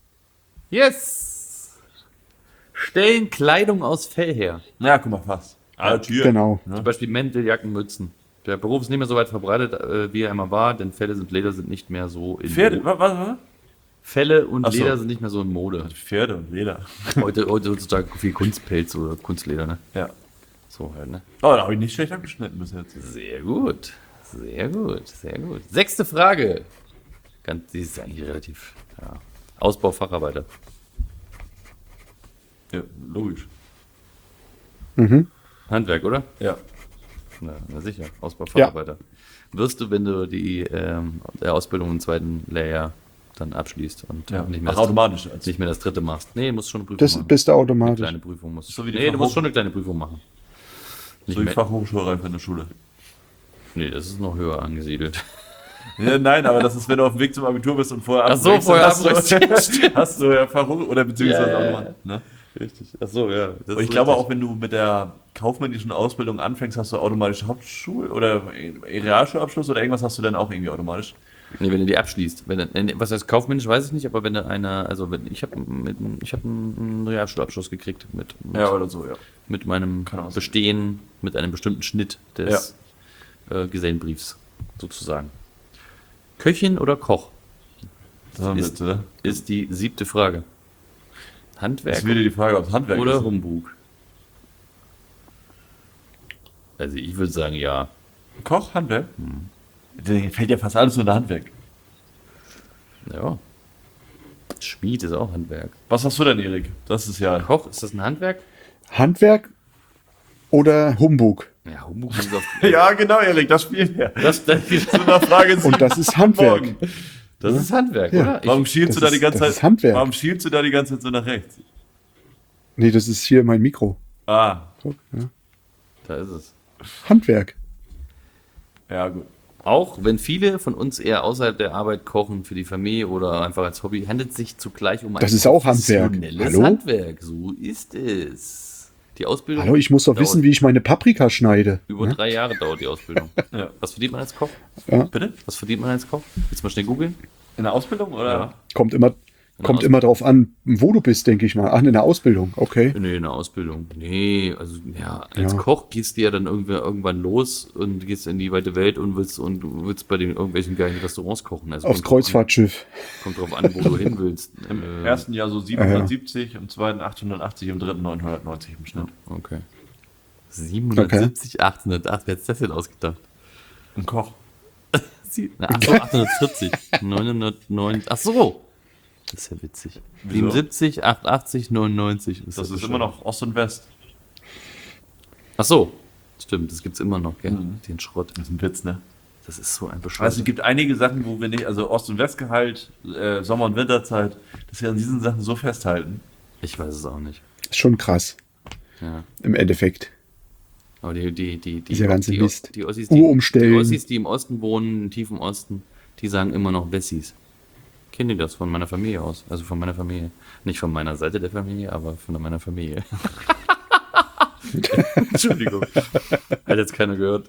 Yes! Stellen Kleidung aus Fell her. Na, guck mal, fast. Ah, Tier. genau. Ne? Zum Beispiel Mäntel, Jacken, Mützen. Der Beruf ist nicht mehr so weit verbreitet, äh, wie er einmal war, denn Felle und Leder sind nicht mehr so in Pferde, Mode. was, was, was? Felle und Ach so. Leder sind nicht mehr so in Mode. Pferde und Leder. Heute, heute heutzutage viel Kunstpelz oder Kunstleder, ne? Ja. So halt, ne? Oh, da habe ich nicht schlecht abgeschnitten bis jetzt. Sehr gut. Sehr gut, sehr gut. Sechste Frage. Ganz, die ist eigentlich relativ. Ja. Ausbau Facharbeiter. Ja, logisch. Mhm. Handwerk, oder? Ja. Na, na sicher, Ausbau Facharbeiter. Wirst du, wenn du die ähm, der Ausbildung im zweiten Lehrjahr dann abschließt und Ja. nicht, mehr Ach, das, automatisch. Als nicht mehr das dritte machst. Nee, musst schon eine Prüfung Das machen. bist du Eine automatisch. kleine Prüfung musst So wie die Nee, du musst Fachhoch- schon eine kleine Prüfung machen. Nicht so wie mehr, Fachhochschulreife in der Schule. nee, das ist noch höher angesiedelt. Ja, nein, aber das ist, wenn du auf dem Weg zum Abitur bist und vorher Ach so, abbrichst, vorher dann hast abbrichst. du, hast du ja Fachhoch oder beziehungsweise Ja, ja, auch ja. nochmal. Ne? Richtig. Ach so, ja. Das Und ich ist glaube richtig. auch, wenn du mit der kaufmännischen Ausbildung anfängst, hast du automatisch Hauptschul- oder Realschulabschluss oder irgendwas hast du dann auch irgendwie automatisch. Nee, wenn du die abschließt. Wenn du, nee, was heißt kaufmännisch, weiß ich nicht, aber wenn du einer, also wenn, ich habe mit, ich habe einen Realschulabschluss gekriegt mit, mit, Ja, oder so, ja. mit meinem Kann auch sein. Bestehen, mit einem bestimmten Schnitt des äh, Gesellenbriefs, sozusagen. Köchin oder Koch, Das haben wir Ist- jetzt, oder? ist die siebte Frage. Handwerk Das ist wieder die Frage, ob es Handwerk oder ist. Humbug? Also ich würde sagen, ja. Koch, Handwerk? Da fällt ja fast alles unter Handwerk. Ja. Schmied ist auch Handwerk. Was hast du denn, Erik? Das ist ja... Koch, ist das ein Handwerk? Handwerk oder Humbug? Ja, Humbug ist auf. Ja, genau, Erik, das spielt ja. Das, das, Zu einer Frage Und das ist Handwerk. morgen. das ist Handwerk, Ja. oder? Ich, Warum schielst du das da die ist- ganze das Zeit? ist Handwerk. Warum schielst du da die ganze Zeit so nach rechts? Nee, das ist hier mein Mikro. Ah, So, ja. da ist es. Handwerk. ja gut. Auch wenn viele von uns eher außerhalb der Arbeit kochen für die Familie oder einfach als Hobby, handelt es sich zugleich um ein Das ist auch Handwerk. professionelles Hallo? Handwerk. So ist es. Die Ausbildung. Hallo, ich muss doch dauert wissen, wie ich meine Paprika schneide. Über Ja? drei Jahre dauert die Ausbildung. Ja. Was verdient man als Koch? Bitte? Was verdient man als Koch? Willst du mal schnell googeln? In der Ausbildung oder? Ja. Kommt immer, kommt Aus- immer drauf an, wo du bist, denke ich mal. Ach, in der Ausbildung, okay. Nee, in der Ausbildung. Nee, also ja, als Ja. Koch gehst du ja dann irgendwie, irgendwann los und gehst in die weite Welt und willst und du willst bei den irgendwelchen geilen Restaurants kochen. Also Aufs kommt drauf Kreuzfahrtschiff. An, kommt drauf an, wo du hin willst. Im Äh, ersten Jahr so siebenhundertsiebzig, im zweiten achthundertachtzig, im dritten neunhundertneunzig im Schnitt. Okay. siebenhundertsiebzig, achthundertacht, wer hat das denn ausgedacht? Ein Koch. Sie- Na, ach so, achthundertvierzig, neunhundertneun, ach so. Das ist ja witzig. Wieso? siebenundsiebzig, achtundachtzig, neunundneunzig. Das ja ist bescheuert. immer noch Ost und West. Ach so, stimmt, das gibt's immer noch, gell? Mhm. Den Schrott. Das ist ein Witz, ne? Das ist so ein Bescheuert. Also es gibt einige Sachen, wo wir nicht, also Ost- und Westgehalt, äh, Sommer- und Winterzeit, dass wir an diesen Sachen so festhalten. Ich weiß es auch nicht. Ist schon krass, Ja. im Endeffekt. Aber die, die, die, die, Dieser ganze die, Mist. die, Ossis, die, Uhr umstellen. die Ossis, die im Osten wohnen, im tiefen Osten, die sagen immer noch Wessis. Kennen die das von meiner Familie aus? Also von meiner Familie. Nicht von meiner Seite der Familie, aber von meiner Familie. Entschuldigung. Hat jetzt keiner gehört.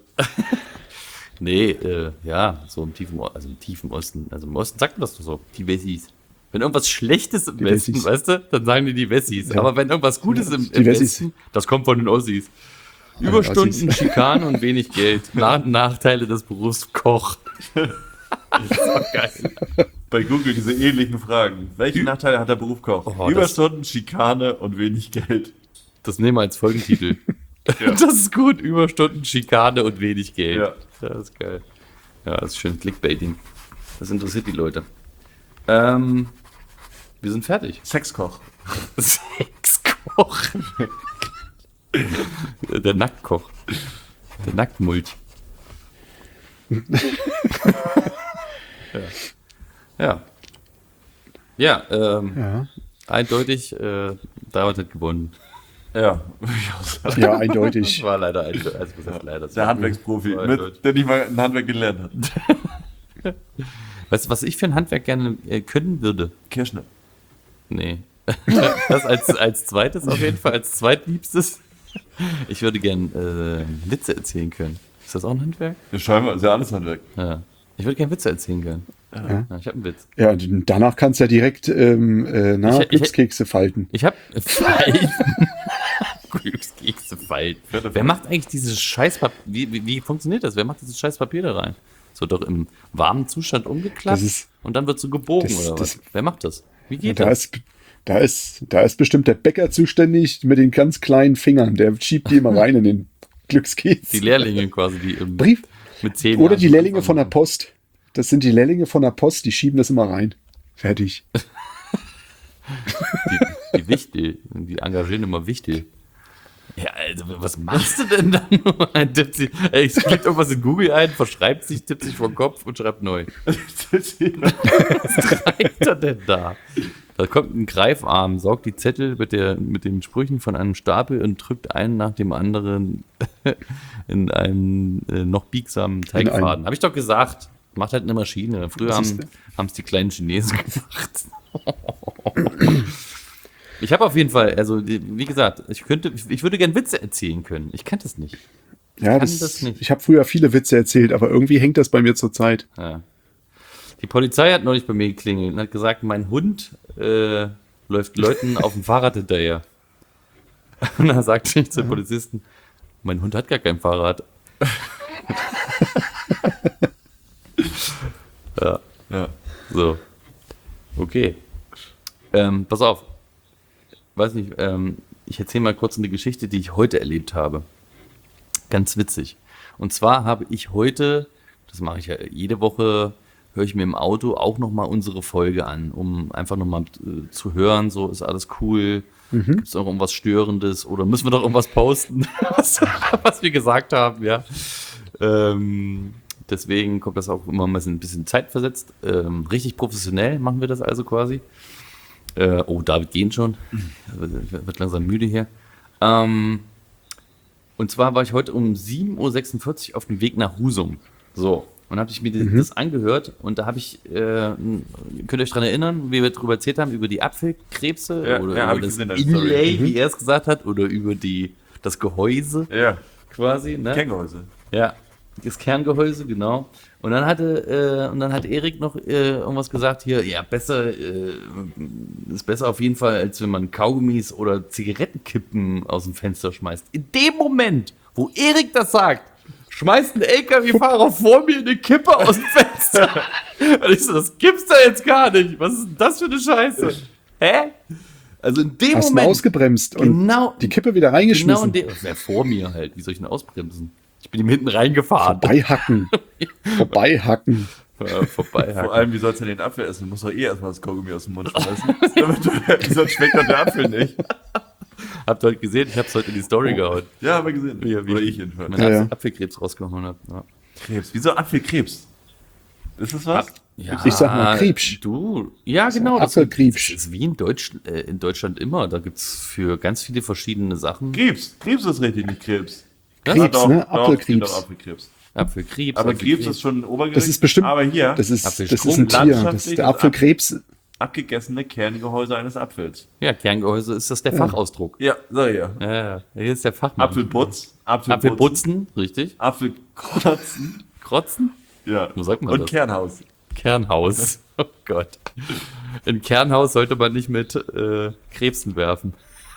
Nee, äh, ja, so im tiefen, O- also im tiefen Osten. Also im Osten sagt man das doch so, die Wessis. Wenn irgendwas Schlechtes im Die Westen, Wessis. weißt du, dann sagen die die Wessis. Ja. Aber wenn irgendwas Gutes im, Die im Wessis. Westen, das kommt von den Ossis. Überstunden, Ossis. Schikanen und wenig Geld. Nach Nachteile des Berufs Koch. Das ist doch geil. Bei Google diese ähnlichen Fragen. Welche Nachteile hat der Beruf Koch? Oh, Überstunden, Schikane und wenig Geld. Das nehmen wir als Folgentitel. Das ist gut. Überstunden, Schikane und wenig Geld. Ja. Das ist geil. Ja, das ist schön Clickbaiting. Das interessiert die Leute. Ähm, wir sind fertig. Sexkoch. Sexkoch. Der Nacktkoch. Der Nacktmulch. Ja. Ja, ähm, Ja, eindeutig, äh, David hat gewonnen. Ja, ja Das eindeutig. war leider eindeutig. Also, was heißt leider? Das der war- Handwerksprofi, war mit, eindeutig. der nicht mal ein Handwerk gelernt hat. Weißt du, was ich für ein Handwerk gerne äh, können würde? Kirschner. Nee. Das als, als zweites auf jeden Fall, als zweitliebstes. Ich würde gern äh, Witze erzählen können. Ist das auch ein Handwerk? Ja, scheinbar ist ja alles Handwerk. Ja. Ich würde gern Witze erzählen können. Ja. Ja, ich habe einen Witz. Ja, und danach kannst du ja direkt ähm, äh, na, Ich- ich- Glückskekse falten. Ich habe Falten. Glückskekse falten. Wer macht eigentlich dieses Scheißpapier? Wie, wie, wie funktioniert das? Wer macht dieses Scheißpapier da rein? So doch im warmen Zustand umgeklappt Das ist- und dann wird so gebogen das- oder was? das- Wer macht das? Wie geht Da das? ist, da, ist, da ist bestimmt der Bäcker zuständig mit den ganz kleinen Fingern. Der schiebt die immer rein in den Glückskeks. Die Lehrlinge quasi, die im, Brief. mit zehn Oder Jahren die Lehrlinge anfangen. von der Post. Das sind die Lehrlinge von der Post, die schieben das immer rein. Fertig. Die, die Wichtel, die engagieren immer Wichtel. Ja, also, was machst du denn dann? Ein tippt sie, ey, ich klickt irgendwas in Google ein, verschreibt sich, tippt sich vor den Kopf und schreibt neu. Was treibt er denn da? Da kommt ein Greifarm, saugt die Zettel mit, der, mit den Sprüchen von einem Stapel und drückt einen nach dem anderen in einen äh, noch biegsamen Teigfaden. Habe ich doch gesagt. Macht halt eine Maschine. Früher Das haben ist- es die kleinen Chinesen gemacht. Ich habe auf jeden Fall, also wie gesagt, ich könnte, ich würde gern Witze erzählen können. Ich kann das nicht. Ja, kann das, das nicht. ich habe früher viele Witze erzählt, aber irgendwie hängt das bei mir zur Zeit. Ja. Die Polizei hat neulich bei mir geklingelt und hat gesagt, mein Hund äh, läuft Leuten auf dem Fahrrad hinterher. Und da sagte ich zum Polizisten, mein Hund hat gar kein Fahrrad. Ja, Ja. so. Okay. Ähm, pass auf. Weiß nicht, ähm, ich erzähle mal kurz eine Geschichte, die ich heute erlebt habe. Ganz witzig. Und zwar habe ich heute, das mache ich ja jede Woche, höre ich mir im Auto auch nochmal unsere Folge an, um einfach nochmal äh, zu hören, so ist alles cool, gibt es noch irgendwas Störendes oder müssen wir doch irgendwas posten, was, was wir gesagt haben, ja. Ähm, deswegen kommt das auch immer mal ein bisschen zeitversetzt. Ähm, richtig professionell machen wir das also quasi. Äh, oh, David gehen schon. Wird, wird langsam müde hier. Ähm, und zwar war ich heute um sieben Uhr sechsundvierzig auf dem Weg nach Husum. So. Und habe ich mir Mhm. das angehört und da habe ich, äh, könnt ihr euch daran erinnern, wie wir darüber erzählt haben, über die Apfelkrebse Ja, oder ja, hab über ich das gesehen, deine Story. Inlay, wie er es gesagt hat, oder über die, das Gehäuse Ja. quasi. Ne? Kerngehäuse. Ja, das Kerngehäuse, genau. Und dann hatte, äh, und dann hat Erik noch äh, irgendwas gesagt hier, ja, besser, äh, ist besser auf jeden Fall, als wenn man Kaugummis oder Zigarettenkippen aus dem Fenster schmeißt. In dem Moment, wo Erik das sagt, schmeißt ein L K W-Fahrer vor mir eine Kippe aus dem Fenster. Und ich so, das gibt's da jetzt gar nicht. Was ist denn das für eine Scheiße? Hä? Also in dem Hast du Moment. ausgebremst und Genau. die Kippe wieder Genau reingeschmissen. in dem. Wer vor mir halt. Wie soll ich denn ausbremsen? Ich bin ihm hinten reingefahren. Vorbeihacken. Vorbeihacken. Äh, vorbei. Vor allem, wie sollst du den Apfel essen? Du musst doch eh erstmal das Kaugummi aus dem Mund schmeißen. Damit du, sonst schmeckt doch der Apfel nicht. Habt ihr heute gesehen? Ich hab's heute in die Story gehauen. Ja, haben wir gesehen. Wie, wie Oder ich jedenfalls. Mein Ja, Apfel- ja. Apfelkrebs rausgehauen habe. Ja. Krebs. Wieso Apfelkrebs? Ist das was? Ja, Ich sag mal Krebs. Du, ja genau. Das, Apfelkrebs. das ist wie in, Deutsch, äh, in Deutschland immer. Da gibt's für ganz viele verschiedene Sachen. Krebs. Krebs ist richtig, nicht Krebs. Krebs, Ah, doch, ne? doch, Apfelkrebs. steht doch Apfelkrebs. Apfelkrebs. Aber Apfelkrebs. Krebs ist schon obergericht. Das ist bestimmt. Aber hier, Das ist, das ist Apfelstrunk, ein Tier. Das ist landschaftlich der und Apfelkrebs. abgegessene Kerngehäuse eines Apfels. Ja, Kerngehäuse ist das der Fachausdruck. Ja, sag ich ja. Ja, ja, hier ist der Fachmann. Apfelputz. Apfelputzen. Apfelputzen, richtig. Apfelkrotzen. Krotzen. Ja. Wo sagt man Und das? Kernhaus. Kernhaus. Oh Gott. In Kernhaus sollte man nicht mit äh, Krebsen werfen.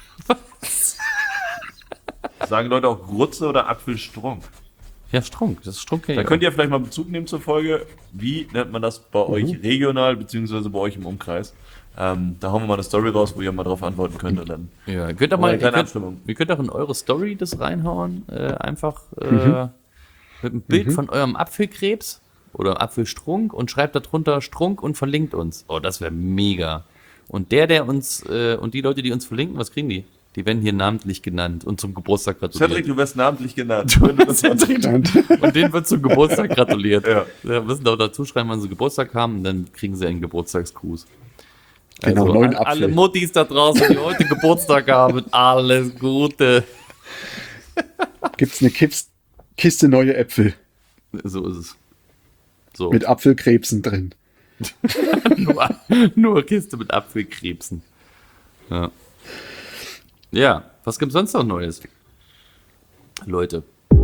Sagen Leute auch Grutze oder Apfelstrunk? Ja, Strunk. Das ist Strunk. Da könnt ihr vielleicht mal Bezug nehmen zur Folge. Wie nennt man das bei euch regional, beziehungsweise bei euch im Umkreis? Ähm, da hauen wir mal eine Story raus, wo ihr mal drauf antworten könnt. Und dann Ja, ihr könnt auch Oder mal, eine ihr kleine könnt, Abstimmung. ihr könnt auch in eure Story das reinhauen. Äh, einfach äh, mit einem Bild von eurem Apfelkrebs oder Apfelstrunk und schreibt darunter Strunk und verlinkt uns. Oh, das wäre mega. Und der, der uns, äh, und die Leute, die uns verlinken, was kriegen die? Die werden hier namentlich genannt und zum Geburtstag gratuliert. Cedric, du wirst namentlich genannt. Wenn du das Cedric. Und denen wird zum Geburtstag gratuliert. Ja. Wir müssen auch dazu schreiben, wann sie Geburtstag haben, und dann kriegen sie einen Geburtstagsgruß. Genau, Also, neuen an alle Apfel. Muttis da draußen, die heute Geburtstag haben, alles Gute. Gibt's eine Kips Kiste neue Äpfel So ist es. So. mit Apfelkrebsen drin. nur, nur Kiste mit Apfelkrebsen. Ja. Ja, was gibt's sonst noch Neues? Leute.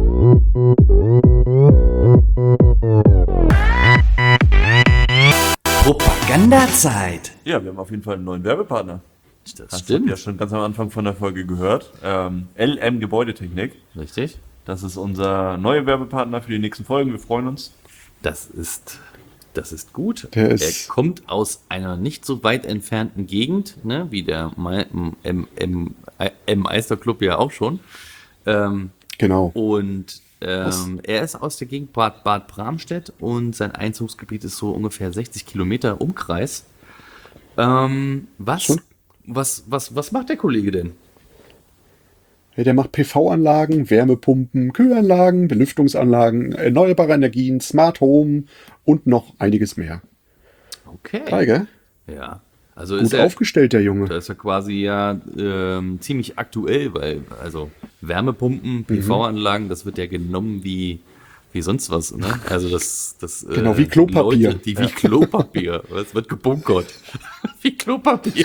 Propagandazeit. Ja, wir haben auf jeden Fall einen neuen Werbepartner. Das Das stimmt. habt ihr schon ganz am Anfang von der Folge gehört. Ähm, L M Gebäudetechnik. Richtig. Das ist unser neuer Werbepartner für die nächsten Folgen. Wir freuen uns. Das ist, das ist gut. Der ist- er kommt aus einer nicht so weit entfernten Gegend, ne, wie der M, M, M, M Eister Club ja auch schon. Ähm, Genau. und ähm, er ist aus der Gegend Bad, Bad Bramstedt und sein Einzugsgebiet ist so ungefähr sechzig Kilometer Umkreis. Ähm, was, Schon? was, was, was macht der Kollege denn? Ja, der macht P V-Anlagen, Wärmepumpen, Kühlanlagen, Belüftungsanlagen, erneuerbare Energien, Smart Home und noch einiges mehr. Okay. Geil, gell? Ja. Also Gut ist er, aufgestellt, der Junge. Das ist ja quasi ja ähm, ziemlich aktuell, weil also Wärmepumpen, P V-Anlagen, das wird ja genommen wie, wie sonst was. Ne? Also das, das Genau, wie Klopapier. Leute, die wie Klopapier. Es wird gebunkert. Wie Klopapier.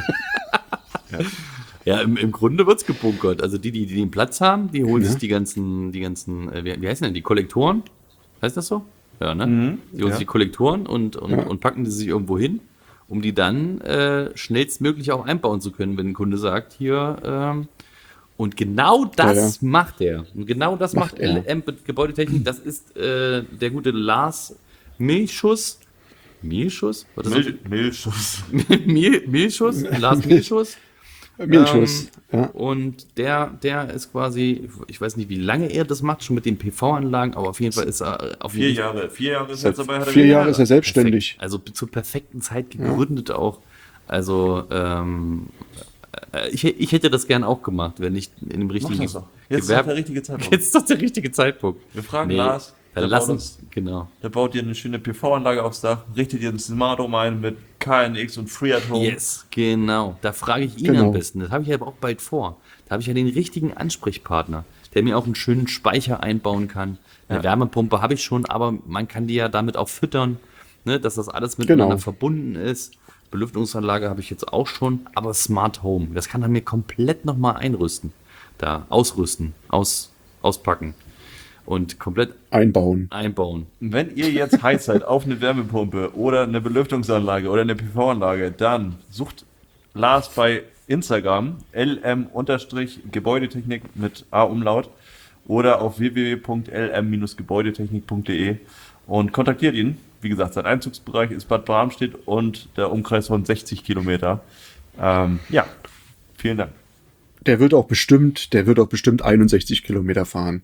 ja, ja im, im Grunde wird es gebunkert. Also die, die, die den Platz haben, die holen Ja. sich die ganzen, die ganzen, äh, wie, wie heißen denn die Kollektoren? Heißt das so? Ja, ne? Mhm, Die holen ja. sich die Kollektoren und, und, Ja. und packen die sich irgendwo hin, um die dann äh, schnellstmöglich auch einbauen zu können, wenn ein Kunde sagt, hier, ähm, und genau das Ja, macht er. Und genau das macht, Macht er. L M Gebäudetechnik. Das ist äh, der gute Lars Milchschuss. Milchschuss? War das Milch, Milchschuss. so? Mil Milchschuss? Lars Milchschuss. Milchschuss. Ähm, ja. Und der, der ist quasi, ich weiß nicht, wie lange er das macht, schon mit den P V-Anlagen, aber auf jeden Fall ist er auf Vier jeden Jahre. Vier Jahre ist er Seit jetzt dabei. Hat er vier vier Jahren ist er selbstständig. Perfekt. Also zur perfekten Zeit gegründet auch. Also ähm, äh, ich, ich hätte das gern auch gemacht, wenn ich in dem Mach richtigen das doch. Jetzt ist doch Gewerb- der richtige Zeitpunkt. Jetzt ist doch der richtige Zeitpunkt. Wir fragen Lars. Dann der lass baut uns, genau. Der baut dir eine schöne P V-Anlage aufs Dach, richtet dir ein Smart Home ein mit K N X und Free at Home. Yes, genau. Da frage ich ihn Genau. am besten. Das habe ich aber auch bald vor. Da habe ich ja den richtigen Ansprechpartner, der mir auch einen schönen Speicher einbauen kann. Eine Ja. Wärmepumpe habe ich schon, aber man kann die ja damit auch füttern, ne, dass das alles miteinander Genau. verbunden ist. Belüftungsanlage habe ich jetzt auch schon, aber Smart Home, das kann er mir komplett nochmal einrüsten. Da ausrüsten, aus, auspacken und komplett Einbauen. einbauen. Wenn ihr jetzt heiß seid auf eine Wärmepumpe oder eine Belüftungsanlage oder eine P V-Anlage, dann sucht Lars bei Instagram L M-Gebäudetechnik mit A-Umlaut oder auf w w w punkt l m gebäudetechnik punkt d e und kontaktiert ihn. Wie gesagt, sein Einzugsbereich ist Bad Bramstedt und der Umkreis von sechzig Kilometer. Ähm, ja, vielen Dank. Der wird auch bestimmt, der wird auch bestimmt einundsechzig Kilometer fahren.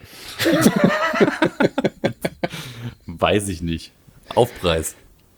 Weiß ich nicht. Aufpreis.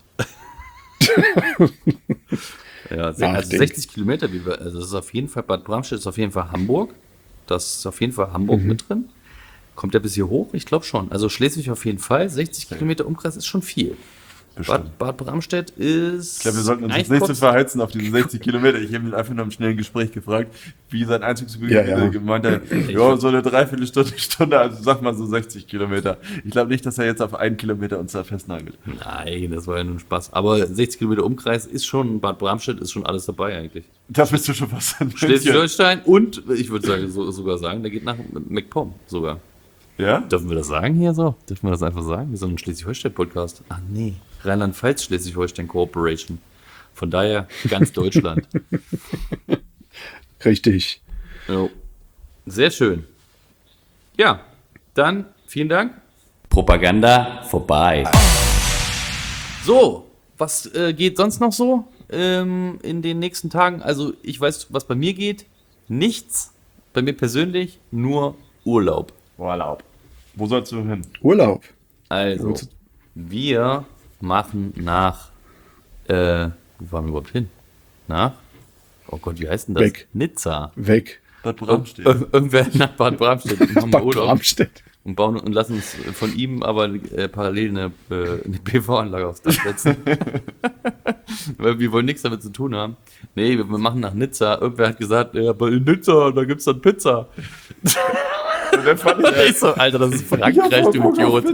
ja, se- also Nachdenken. sechzig Kilometer, wie wir, also das ist auf jeden Fall, Bad Bramstedt ist auf jeden Fall Hamburg. Das ist auf jeden Fall Hamburg Mhm. mit drin. Kommt der bis hier hoch? Ich glaube schon. Also Schleswig auf jeden Fall. sechzig Kilometer Umkreis ist schon viel. Bestimmt. Bad, Bad Bramstedt ist. Ich glaube, wir sollten uns das eigentlich nächste kurz- verheizen auf diese sechzig Kilometer. Ich habe ihn einfach nur im schnellen Gespräch gefragt, wie sein Einzugsgebiet Ja, ja. gemeint hat. Ja, so eine Dreiviertelstunde, Stunde, also sag mal so sechzig Kilometer. Ich glaube nicht, dass er jetzt auf einen Kilometer uns da festnagelt. Nein, das war ja nur ein Spaß. Aber sechzig Kilometer Umkreis ist schon, Bad Bramstedt ist schon alles dabei eigentlich. Das bist du schon fast ein bisschen. Schleswig-Holstein und ich würde sagen, so, sogar sagen, der geht nach MacPom sogar. Ja? Dürfen wir das sagen hier so? Dürfen wir das einfach sagen? Wir sind ein Schleswig-Holstein-Podcast. Ach nee, Rheinland-Pfalz, Schleswig-Holstein Corporation. Von daher ganz Deutschland. Richtig. Jo. Sehr schön. Ja, dann vielen Dank. Propaganda vorbei. So, was äh, geht sonst noch so ähm, in den nächsten Tagen? Also ich weiß, was bei mir geht. Nichts. Bei mir persönlich nur Urlaub. Urlaub. Wo sollst du hin? Urlaub. Also, wir machen nach, äh, wo fahren wir überhaupt hin? Nach oh Gott, wie heißt denn das? Weg. Nizza. Weg. Bad Bramstedt. Ir irgendwer nach Bad Bramstedt und machen Bad Urlaub Bramstedt. und bauen und lassen uns von ihm aber äh, parallel eine, äh, eine P V-Anlage aufs Dach setzen. Weil wir wollen nichts damit zu tun haben. Nee, wir machen nach Nizza. Irgendwer hat gesagt, ja, aber in Nizza, da gibt's dann Pizza. Und dann fand ich, Ich so, Alter, das ist Frankreich, du Idiot.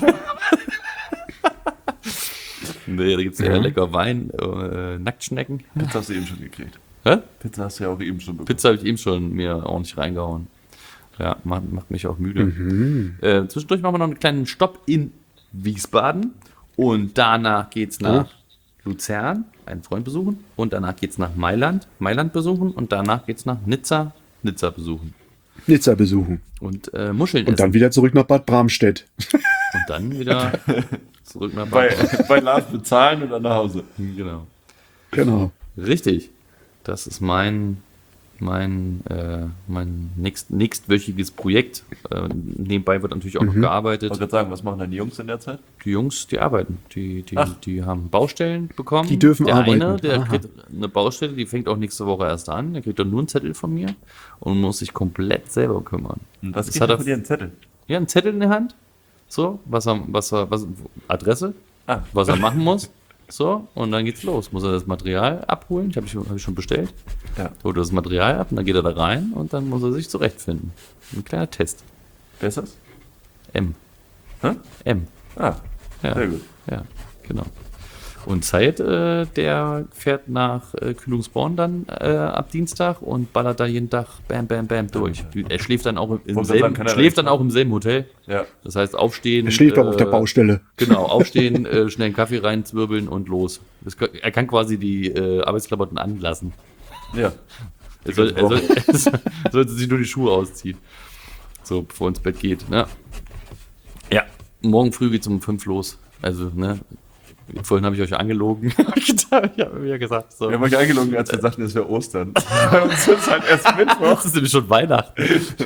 Nee, da gibt's eher Ja. lecker Wein, äh, Nacktschnecken. Pizza hast du eben schon gekriegt. Hä? Pizza hast du ja auch eben schon bekommen. Pizza habe ich eben schon mir ordentlich reingehauen. Ja, macht, macht mich auch müde. Mhm. Äh, zwischendurch machen wir noch einen kleinen Stopp in Wiesbaden und danach geht's nach Luzern, einen Freund besuchen und danach geht's nach Mailand, Mailand besuchen und danach geht's nach Nizza, Nizza besuchen Nizza besuchen. und äh, Muscheln Und essen. dann wieder zurück nach Bad Bramstedt. Und dann wieder zurück nach Bei, Bad. bei Lars bezahlen und dann nach Hause. Genau. Genau. Richtig. Das ist mein, mein, äh, mein nächst, nächstwöchiges Projekt. Äh, nebenbei wird natürlich auch noch Ich gearbeitet. wollte gerade sagen, was machen dann die Jungs in der Zeit? Die Jungs, die arbeiten. Die, die, Ach. die haben Baustellen bekommen. Die dürfen der arbeiten. Eine, der Aha. kriegt eine Baustelle, die fängt auch nächste Woche erst an. Der kriegt dann nur einen Zettel von mir und muss sich komplett selber kümmern. Und was Das gibt hat er er- von dir einen Zettel? Ja, einen Zettel in der Hand. So, was er, was er, was, Adresse, Ah. was er machen muss. So, und dann geht's los. Muss er das Material abholen? Ich habe ich, hab ich schon bestellt. Ja. Holt er das Material ab und dann geht er da rein und dann muss er sich zurechtfinden. Ein kleiner Test. Wer ist das? M. Hä? M. Ah, Ja. sehr gut. Ja, genau. Und Zeit, äh, der fährt nach äh, Kühlungsborn dann äh, ab Dienstag und ballert da jeden Tag bam, bam, bam durch. Er schläft dann auch im, im Wollte selben, sagen, kann er schläft nicht. dann auch im selben Hotel. Ja. Das heißt, aufstehen. Er schläft auch äh, auf der Baustelle. Genau, aufstehen, äh, schnell einen Kaffee reinzwirbeln und los. Das, kann- er kann quasi die äh, Arbeitsklamotten anlassen. Ja. Er, soll, er, soll, er sollte sich nur die Schuhe ausziehen. So, bevor er ins Bett geht. Ne? Ja, morgen früh geht's um fünf los. Also, ne? Vorhin habe ich euch angelogen. Ich habe mir gesagt, so. Wir haben euch eingelogen, als wir sagten, es wäre Ostern. Bei uns ist halt erst Mittwoch. Das ist nämlich schon Weihnachten.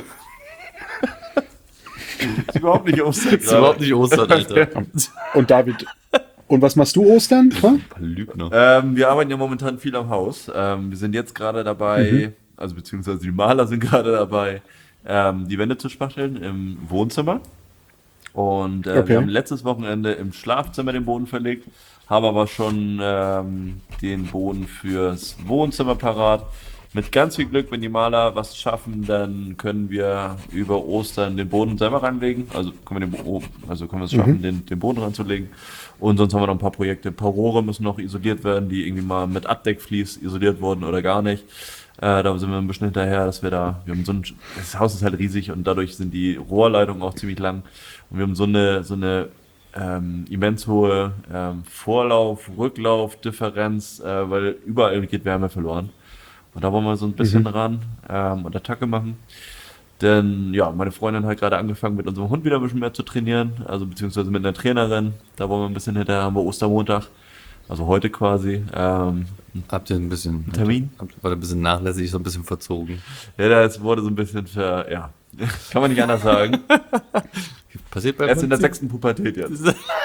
Ist überhaupt nicht Ostern. Das ist überhaupt nicht Ostern, Alter. Und David, und was machst du Ostern? Ha? Lügner. Ähm, wir arbeiten ja momentan viel am Haus. Ähm, wir sind jetzt gerade dabei, also beziehungsweise die Maler sind gerade dabei, ähm, die Wände zu spachteln im Wohnzimmer. Und äh, Okay. wir haben letztes Wochenende im Schlafzimmer den Boden verlegt, haben aber schon ähm, den Boden fürs Wohnzimmer parat. Mit ganz viel Glück, wenn die Maler was schaffen, dann können wir über Ostern den Boden selber reinlegen. Also können wir, den Bo also können wir es schaffen, den, den Boden ranzulegen. Und sonst haben wir noch ein paar Projekte. Ein paar Rohre müssen noch isoliert werden, die irgendwie mal mit Abdeckvlies isoliert wurden oder gar nicht. Äh, da sind wir ein bisschen hinterher, dass wir da, wir haben so ein, das Haus ist halt riesig und dadurch sind die Rohrleitungen auch ziemlich lang. Und wir haben so eine, so eine ähm, immens hohe ähm, Vorlauf, Rücklauf, Differenz, äh, weil überall geht Wärme verloren. Und da wollen wir so ein bisschen Mhm. ran ähm, und Attacke machen. Denn ja, meine Freundin hat gerade angefangen, mit unserem Hund wieder ein bisschen mehr zu trainieren, also beziehungsweise mit einer Trainerin. Da wollen wir ein bisschen hinterher, haben wir Ostermontag, also heute quasi. Ähm, Habt ihr ein bisschen Termin? Habt, war ein bisschen nachlässig, so ein bisschen verzogen. ja, das wurde so ein bisschen für, ja, kann man nicht anders sagen. Passiert beim Erst in der Hund, sechsten Pubertät jetzt.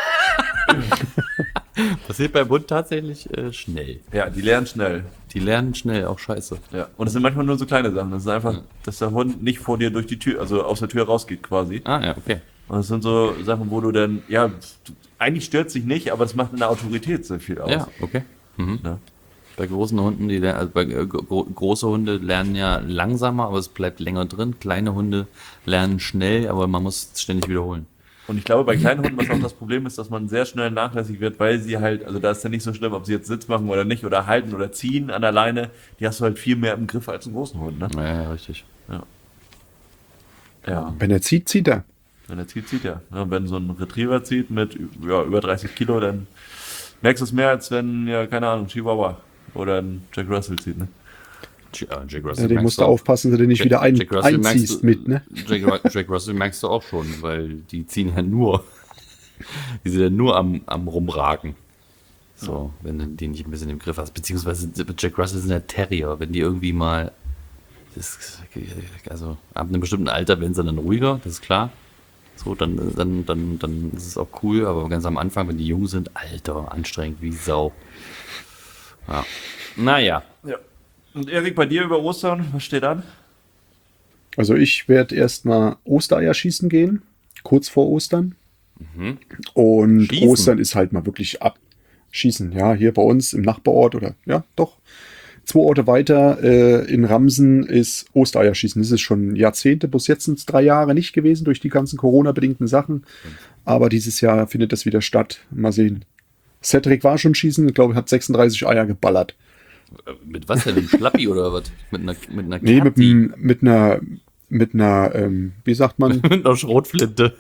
passiert beim Hund tatsächlich äh, schnell. Ja, die lernen schnell. Die lernen schnell, auch scheiße. Ja. Und es sind manchmal nur so kleine Sachen. Das ist einfach, dass der Hund nicht vor dir durch die Tür, also aus der Tür rausgeht quasi. Ah, ja, okay. Und das sind so Sachen, wo du dann, ja, du- eigentlich stört sich nicht, aber das macht in der Autorität sehr viel aus. Ja, okay. Mhm. Ne? Bei großen Hunden, die lernen, also bei äh, gro große Hunde lernen ja langsamer, aber es bleibt länger drin. Kleine Hunde lernen schnell, aber man muss es ständig wiederholen. Und ich glaube, bei kleinen Hunden, was auch das Problem ist, dass man sehr schnell nachlässig wird, weil sie halt, also da ist ja nicht so schlimm, ob sie jetzt Sitz machen oder nicht, oder halten oder ziehen an der Leine, die hast du halt viel mehr im Griff als einen großen Hund, ne? Ja, ja, richtig. Ja. Wenn er zieht, zieht er. Wenn er zieht, zieht er. Ja, wenn so ein Retriever zieht mit ja, über dreißig Kilo, dann merkst du es mehr, als wenn, ja, keine Ahnung, ein Chihuahua oder ein Jack Russell zieht, ne? Ja, Jack Ja, Russell den merkst musst du du auch. aufpassen, dass du den nicht Jack- wieder ein, Jack Russell merkst einziehst du- mit, ne? Jack, Ru- Jack Russell merkst du auch schon, weil die ziehen ja nur, die sind ja nur am, am rumragen. So, wenn du die nicht ein bisschen im Griff hast. Beziehungsweise Jack Russell sind ja Terrier, wenn die irgendwie mal, das, also ab einem bestimmten Alter werden sie dann ruhiger, das ist klar. So, dann, dann, dann, dann ist es auch cool, aber ganz am Anfang, wenn die jung sind, Alter, anstrengend wie Sau. Ja. Naja. Ja. Und Erik, bei dir über Ostern, was steht an? Also ich werde erstmal Ostereier schießen gehen, kurz vor Ostern. Mhm. Und Schießen? Ostern ist halt mal wirklich abschießen. Ja, hier bei uns im Nachbarort oder ja, doch. Zwei Orte weiter äh, in Ramsen ist Ostereier schießen. Das ist schon Jahrzehnte, bis jetzt sind es drei Jahre nicht gewesen durch die ganzen Corona-bedingten Sachen. Aber dieses Jahr findet das wieder statt. Mal sehen. Cedric war schon schießen, ich glaube, hat sechsunddreißig Eier geballert. Mit was denn? Einem Schlappi oder was? Mit einer, mit einer Nee, mit, Kerzi? m- mit einer, mit einer, ähm, wie sagt man? Mit einer Schrotflinte.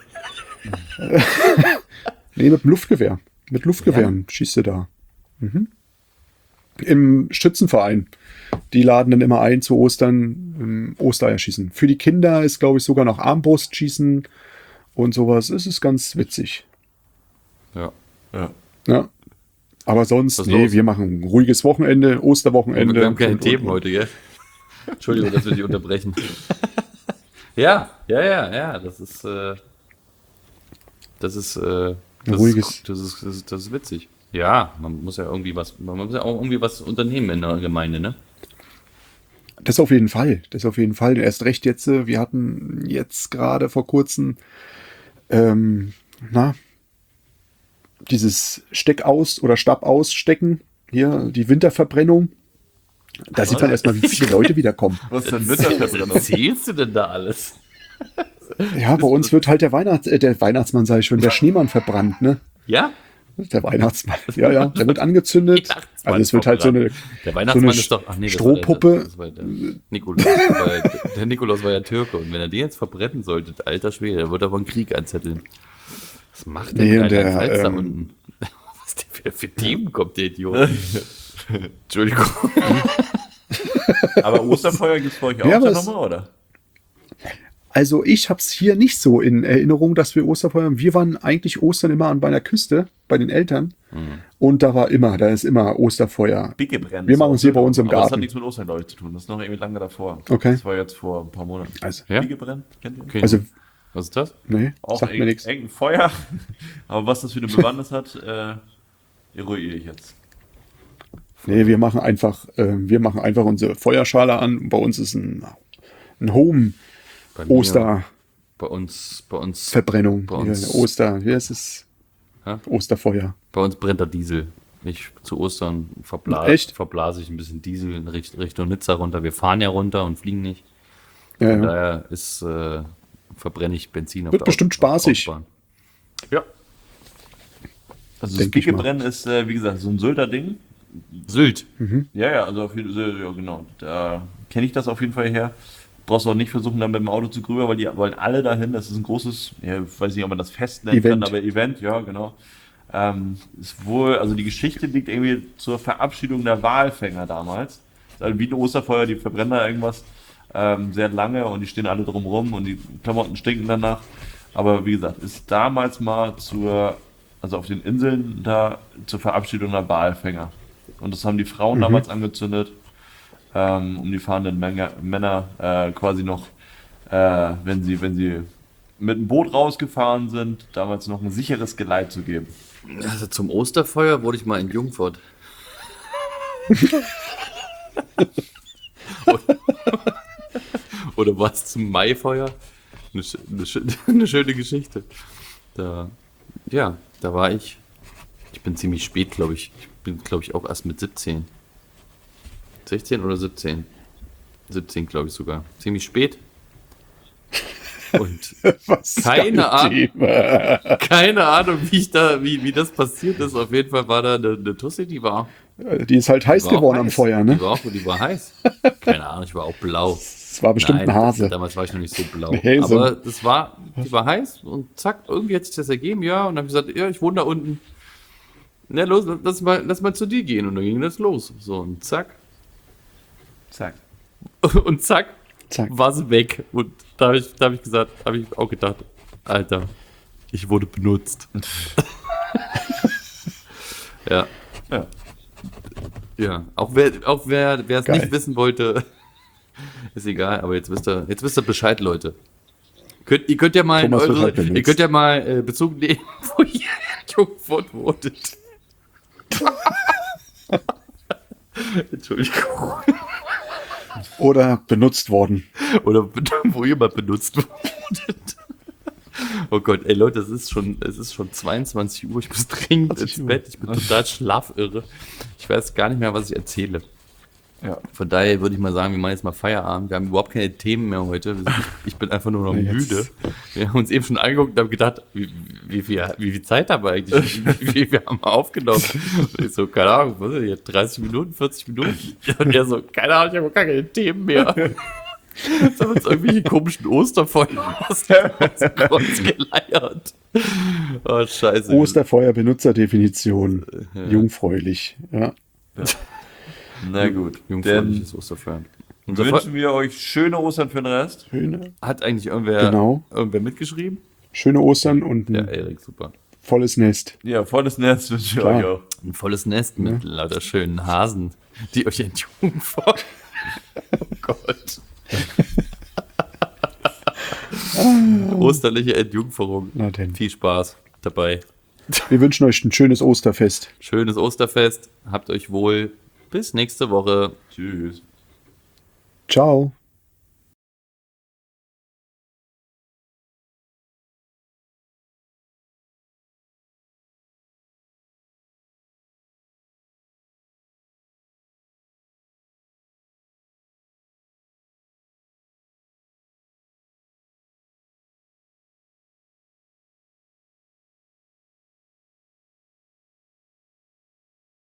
Nee, mit dem Luftgewehr. Mit Luftgewehren schießt du da. Mhm. Im Schützenverein. Die laden dann immer ein zu Ostern ähm, Ostereierschießen. Für die Kinder ist, glaube ich, sogar noch Armbrustschießen und sowas. Es ist ganz witzig. Ja. Ja. Ja. Aber sonst, Was nee, los? wir machen ein ruhiges Wochenende, Osterwochenende. Wir haben keine Und- Themen und- heute, gell? Entschuldigung, dass wir dich unterbrechen. Ja, ja, ja, ja, das ist, äh, das ist, äh, das, ruhiges- ist, das, ist, das ist, das ist witzig. Ja, man muss ja irgendwie was, man muss ja auch irgendwie was unternehmen in der Gemeinde, ne? Das auf jeden Fall. Das auf jeden Fall. Erst recht jetzt, äh, wir hatten jetzt gerade vor kurzem, ähm, na, dieses Steckaus- oder Stabausstecken, hier, die Winterverbrennung. Da sieht man erstmal, wie viele Leute wiederkommen. Was ist denn Was Winterverbrennung? erzählst du denn da alles? Ja, bei uns wird halt der Weihnachts-, äh, der Weihnachtsmann, sage ich schon, der Schneemann verbrannt, ne? Ja? Der Weihnachtsmann. Ja, ja, der wird angezündet. Weihnachtsmann Also es wird halt so eine, Der Weihnachtsmann so eine ist doch, ach nee, das Strohpuppe. War der, das war der Nikolaus. war ja, der Nikolaus war ja Türke und wenn er den jetzt verbrennen sollte, alter Schwede, der wird aber einen Krieg anzetteln. Was macht der Nee, mit und der, Rheinland-Pfalz da ähm, unten? Was der für, für Themen kommt, der Idiot? Entschuldigung. Aber Osterfeuer gibt es für euch auch Ja, dann aber es- nochmal, oder? Also ich habe es hier nicht so in Erinnerung, dass wir Osterfeuer haben. Wir waren eigentlich Ostern immer an bei einer Küste, bei den Eltern. Und da war immer, da ist immer Osterfeuer. Bicke brennen. Wir machen es hier bei uns im Aber das hat Garten. nichts mit Ostern, glaube ich, zu tun. Das ist noch irgendwie lange davor. Okay. Das war jetzt vor ein paar Monaten. Also, Ja? Bicke brennen, kennt ihr? Okay. also Was ist das? nee, Auch sagt mir eng- nichts. Irgendein Feuer. Aber was das für eine Bewandtnis hat, äh, eruiere ich jetzt. Nee, wir machen einfach, äh, wir machen einfach unsere Feuerschale an. Bei uns ist ein, ein Home Bei mir- Osterverbrennung. Bei uns, bei uns, Bei Bei uns- Oster, wie ist es? Hä? Osterfeuer. bei uns brennt der Diesel. Ich zu Ostern verbla Echt? verblase ich ein bisschen Diesel in Richt- Richtung Nizza runter. Wir fahren ja runter und fliegen nicht. Ja, Von ja. daher ist, äh, verbrenne ich Benzin auf Wird der bestimmt Auto- spaßig. Autobahn. Ja. Also das Denk ich Bicke mal. brennen ist, äh, wie gesagt, so ein Sylter Ding. Sylt. Ja, ja, also auf jeden Fall, ja, genau. Da kenne ich das auf jeden Fall her. Brauchst auch nicht versuchen, dann mit dem Auto zu grüber, weil die wollen alle dahin. Das ist ein großes, ja, ich weiß nicht, ob man das Fest nennen Event. kann, aber Event, ja, genau. Ähm, ist wohl, also die Geschichte liegt irgendwie zur Verabschiedung der Walfänger damals. Ist also wie ein Osterfeuer, die verbrennen da irgendwas ähm, sehr lange und die stehen alle drumrum und die Klamotten stinken danach. Aber wie gesagt, ist damals mal zur, also auf den Inseln da zur Verabschiedung der Walfänger. Und das haben die Frauen Mhm. damals angezündet, ähm, um die fahrenden Männer, Männer äh, quasi noch, äh, wenn sie, wenn sie mit dem Boot rausgefahren sind, damals noch ein sicheres Geleit zu geben. Also zum Osterfeuer wurde ich mal in Jungfurt. Oder war es zum Maifeuer? Eine, sch- eine, sch- eine schöne Geschichte. Da, ja, da war ich. Ich bin ziemlich spät, glaube ich. Ich bin, glaube ich, auch erst mit siebzehn. sechzehn oder siebzehn? siebzehn, glaube ich sogar. Ziemlich spät. Und Was Keine geile Ahnung. Themen. keine Ahnung, wie ich da, wie, wie das passiert ist. Auf jeden Fall war da eine, eine Tussi, die war, Die ist halt heiß die war auch geworden am heiß. Feuer, ne? Die war auch, die war heiß. Keine Ahnung, ich war auch blau. Es war bestimmt Nein, ein Hase. Damals war ich noch nicht so blau. Nee, so- Aber das war, die war heiß und zack, irgendwie hat sich das ergeben, ja. Und dann habe ich gesagt, ja, ich wohne da unten. Na los, lass mal, lass mal zu dir gehen. Und dann ging das los. So, und zack. Zack. Und zack, Zack. war sie weg. Und da habe ich, da hab ich gesagt, habe ich auch gedacht, Alter, ich wurde benutzt. ja. Ja. Ja, auch wer auch wer wer es Geil. nicht wissen wollte, ist egal, aber jetzt wisst ihr, jetzt wisst ihr Bescheid, Leute. Könnt, ihr könnt ja mal in Thomas wird eure, halt benutzt. ihr könnt ja mal äh, Bezug nehmen, wo ihr in Jungfurt wohntet. Entschuldigung. oder benutzt worden. Oder wo jemand benutzt wurde. Oh Gott, ey Leute, es ist schon, es ist schon zweiundzwanzig Uhr, ich muss dringend ins Bett, ich bin total schlafirre. Ich weiß gar nicht mehr, was ich erzähle. Ja. Von daher würde ich mal sagen, wir machen jetzt mal Feierabend. Wir haben überhaupt keine Themen mehr heute. Ich bin einfach nur noch Jetzt. müde. Wir haben uns eben schon angeguckt und haben gedacht, wie, wie, viel, wie viel Zeit haben wir eigentlich? Wie viel wir haben aufgenommen? Und ich so, keine Ahnung, was ist das, dreißig Minuten, vierzig Minuten? Und er so, keine Ahnung, ich habe gar keine Themen mehr. Jetzt haben wir uns irgendwelche komischen Osterfeuer aus dem Kreuz geleiert. Oh, scheiße. Osterfeuer Benutzerdefinition. Jungfräulich. Ja. Na gut. Dann Jungfräuliches Osterfeuer. Unser Fe- wünschen wir euch schöne Ostern für den Rest. Schöne, Hat eigentlich irgendwer, Genau. irgendwer mitgeschrieben? schöne Ostern und ein Ja, Erik, super. volles Nest. Ja, volles Netz wünsche ich Klar. euch auch. Ein volles Nest mit lauter schönen Hasen, die euch entjungfern. Oh Gott. Osterliche Entjungferung. Na denn. Viel Spaß dabei. Wir wünschen euch ein schönes Osterfest. Schönes Osterfest. Habt euch wohl. Bis nächste Woche. Tschüss. Ciao.